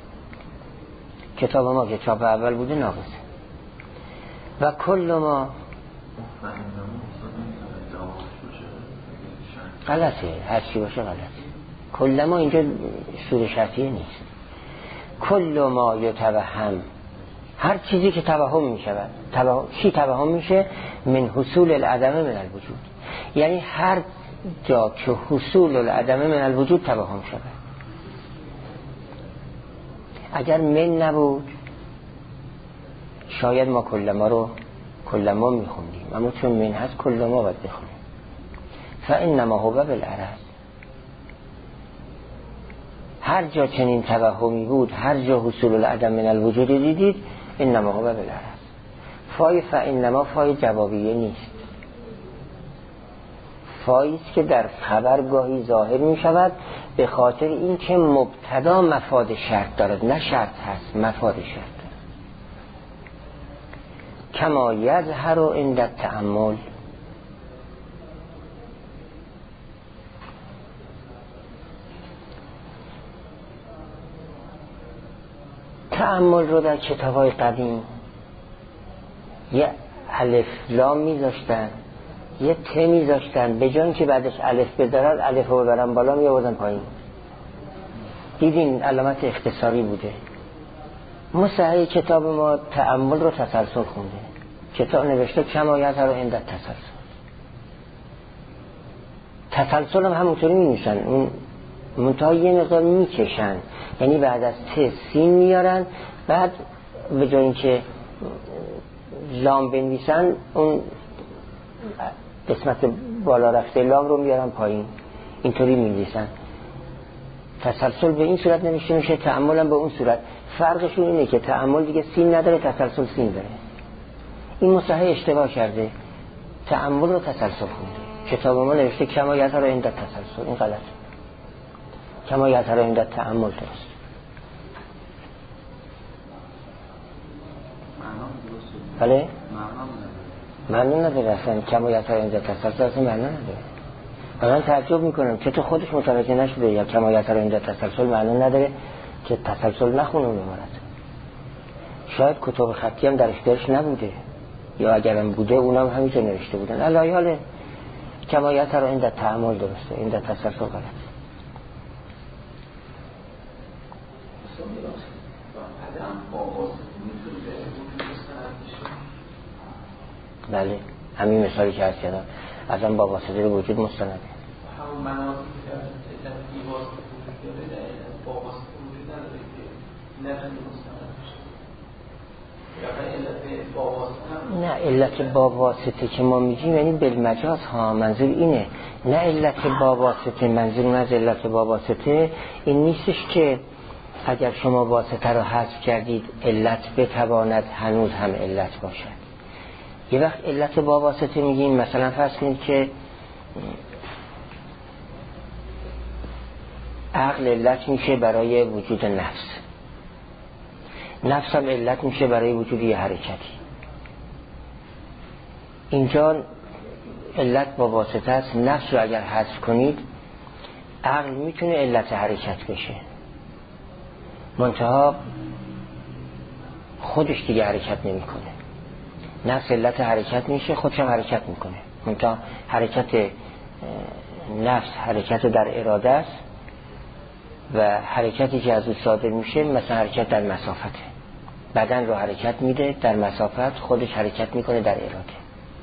کتاب ما که چاپ اول بوده ناقصه. و کل ما غلطه، هر چی باشه غلطه. کل ما اینجا سور شرطیه نیست. کل ما یتوهم، هر چیزی که توهم می شود. چی توهم میشه؟ من حصول العدم من الوجود. یعنی هر جا که حصول العدم من الوجود توهم شود. اگر من نبود شاید ما کل ما میخوندیم، اما چون من هست کل ما باید بخونیم. فانما هو بالعرض، هر جا چنین توهمی بود، هر جا حصول العدم من الوجود دیدید، انما هو بالعرض. فای فانما فای جوابیه نیست، فایی است که در خبر گاهی ظاهر می شود به خاطر این که مبتدا مفاد شرط دارد، نه شرط هست، مفاد شرط دارد. کما یظهر عند التأمل، تأمل رو در کتاب‌های قدیم یه الف لام میذاشتن، یه ت میذاشتن، به جای که بعدش الف بذارن الف رو ببرن بالا میآوردن پایین. دیدین علامت اختصاری بوده. مصحح کتاب ما تأمل رو تسلسل خونده. کتاب نوشته کما یظهر عند التسلسل. تسلسل هم همونطوری می‌نویسن، اون منتها یه مقدار میکشن، یعنی بعد از ت سین میارن، بعد به جای اینکه لام بنویسن اون قسمت بالا رفته لام رو میارن پایین، اینطوری می‌نویسن. تسلسل به این صورت نوشته میشه، تأمل هم به اون صورت. فرقشون اینه که تأمل دیگه سین نداره، تسلسل سین داره. این مصحح اشتباه کرده، تأمل رو تسلسل خونده. کتاب ما نوشته کما یظهر عند التسلسل، این غلطه. کما یظهر عند التأمل درست. بله؟ معنی نداره اصلا. کما یظهر عند التسلسل اصلا معنی نداره. من تعجب میکنم که تو خودش متوجه نشده یا کما یظهر عند التسلسل معنی نداره که تسلسل نخونه اون عبارت. شاید کتب خطی هم در اختیارش نبوده، یا اگرم بوده اونم همینطور نوشته بودن. علایال کما یظهر عند التأمل درسته، عند التسلسل غلط. بله، همین مثالی که هست کردم از آن با واسطه به وجود مستنده. همون مناطقی که علت بی واسطه وجود داره با واسطه وجود نداره که نتونی مستند بشه. نه، علت با واسطه که ما میگیم یعنی بالمجاز ها، منظور اینه. نه علت با واسطه، منظور اون از علت با واسطه این نیستش که اگر شما واسطه رو حذف کردید علت بتواند هنوز هم علت باشد. یه وقت علت با واسطه میگیم، مثلا فرض کنید که عقل علت میشه برای وجود نفس، نفس هم علت میشه برای وجود یه حرکتی. اینجا علت با واسطه است. نفس رو اگر حذف کنید عقل میتونه علت حرکت بشه، منتها خودش دیگه حرکت نمیکنه. نفس علت حرکت میشه، خودش هم حرکت میکنه، منتها حرکت نفس حرکت در اراده است و حرکتی که از او صادر میشه مثلا حرکت در مسافته، بدن رو حرکت میده در مسافت، خودش حرکت میکنه در اراده.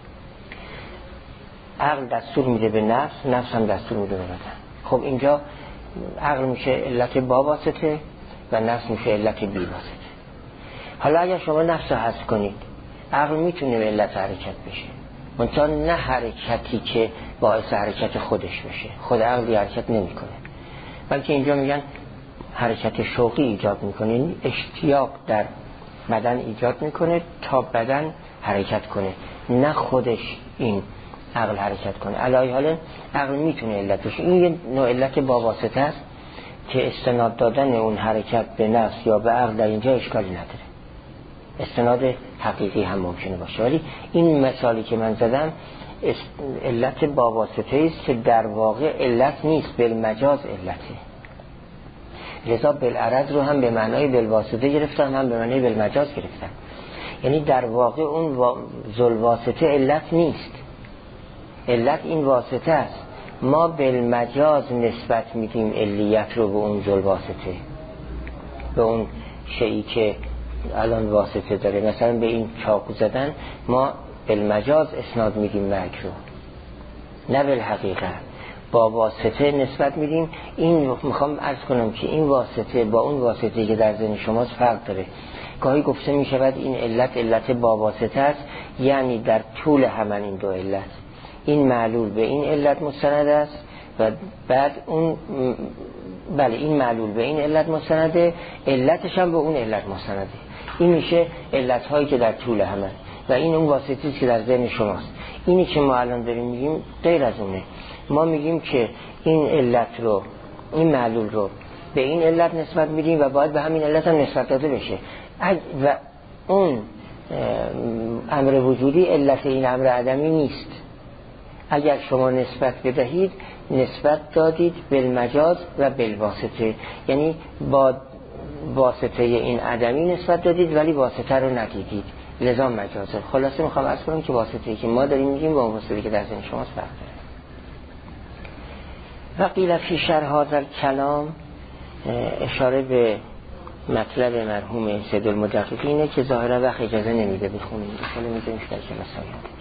عقل دستور میده به نفس، نفس هم دستور میده به بدن. خب اینجا عقل میشه علت با واسطه و نفس میشه علت بی واسطه. حالا اگر شما نفس رو حذف کنید، عقل میتونه به علت حرکت بشه، منتها نه حرکتی که باعث حرکت خودش بشه. خود عقل حرکت نمیکنه، بلکه اینجا میگن حرکت شوقی ایجاد میکنه، یعنی اشتیاق در بدن ایجاد میکنه تا بدن حرکت کنه، نه خودش این عقل حرکت کنه. علی حال عقل میتونه علت بشه. این یه نوع علت با واسطه است که استناد دادن اون حرکت به نفس یا به عقل در اینجا اشکالی نداره، استناد حقیقی هم ممکنه باشه. ولی این مثالی که من زدم علت با واسطه است که در واقع علت نیست، بالمجاز علته. لذا بالعرض رو هم به معنای بالواسطه گرفتن، هم به معنای بالمجاز گرفتن. یعنی در واقع اون ذوالواسطه علت نیست، علت این واسطه است. ما بالمجاز نسبت میدیم علیت رو به اون ذوالواسطه، به اون شیئی که الان واسطه داره. مثلا به این چاقو زدن ما بالمجاز اسناد میدیم مرگ رو، نه بالحقیقه با واسطه نسبت میدیم. این میخوام عرض کنم که این واسطه با اون واسطه که در ذهن شماست فرق داره. گاهی گفته میشود این علت با واسطه است، یعنی در طول همان این دو علت این معلول به این علت مستند است و بعد اون بله این معلول به این علت مستنده، علتش هم به اون علت مستنده. این میشه علت هایی که در طول همان و این اون واسطه است که در ذهن شماست. اینی که ما الان داریم میگیم غیر از اونه. ما میگیم که این علت رو، این معلول رو به این علت نسبت میدیم و باید به همین علت هم نسبت داده بشه و اون امر وجودی علت این امر عدمی نیست. اگر شما نسبت بدهید نسبت دادید بالمجاز و بالواسطه، یعنی با واسطه این عدمی نسبت دادید ولی واسطه رو ندیدید، لذا مجازه. خلاصه میخوام عرض کنم که واسطه‌ای که ما داریم میگیم با واسطه‌ای که در ذهن شماست فرق داره. و قیل فی شرح هذا الکلام، اشاره به مطلب مرحوم سید المدققینه که ظاهرا وقت اجازه نمیده بخونیم، ان شاءالله میذاریم که در جلسه آینده.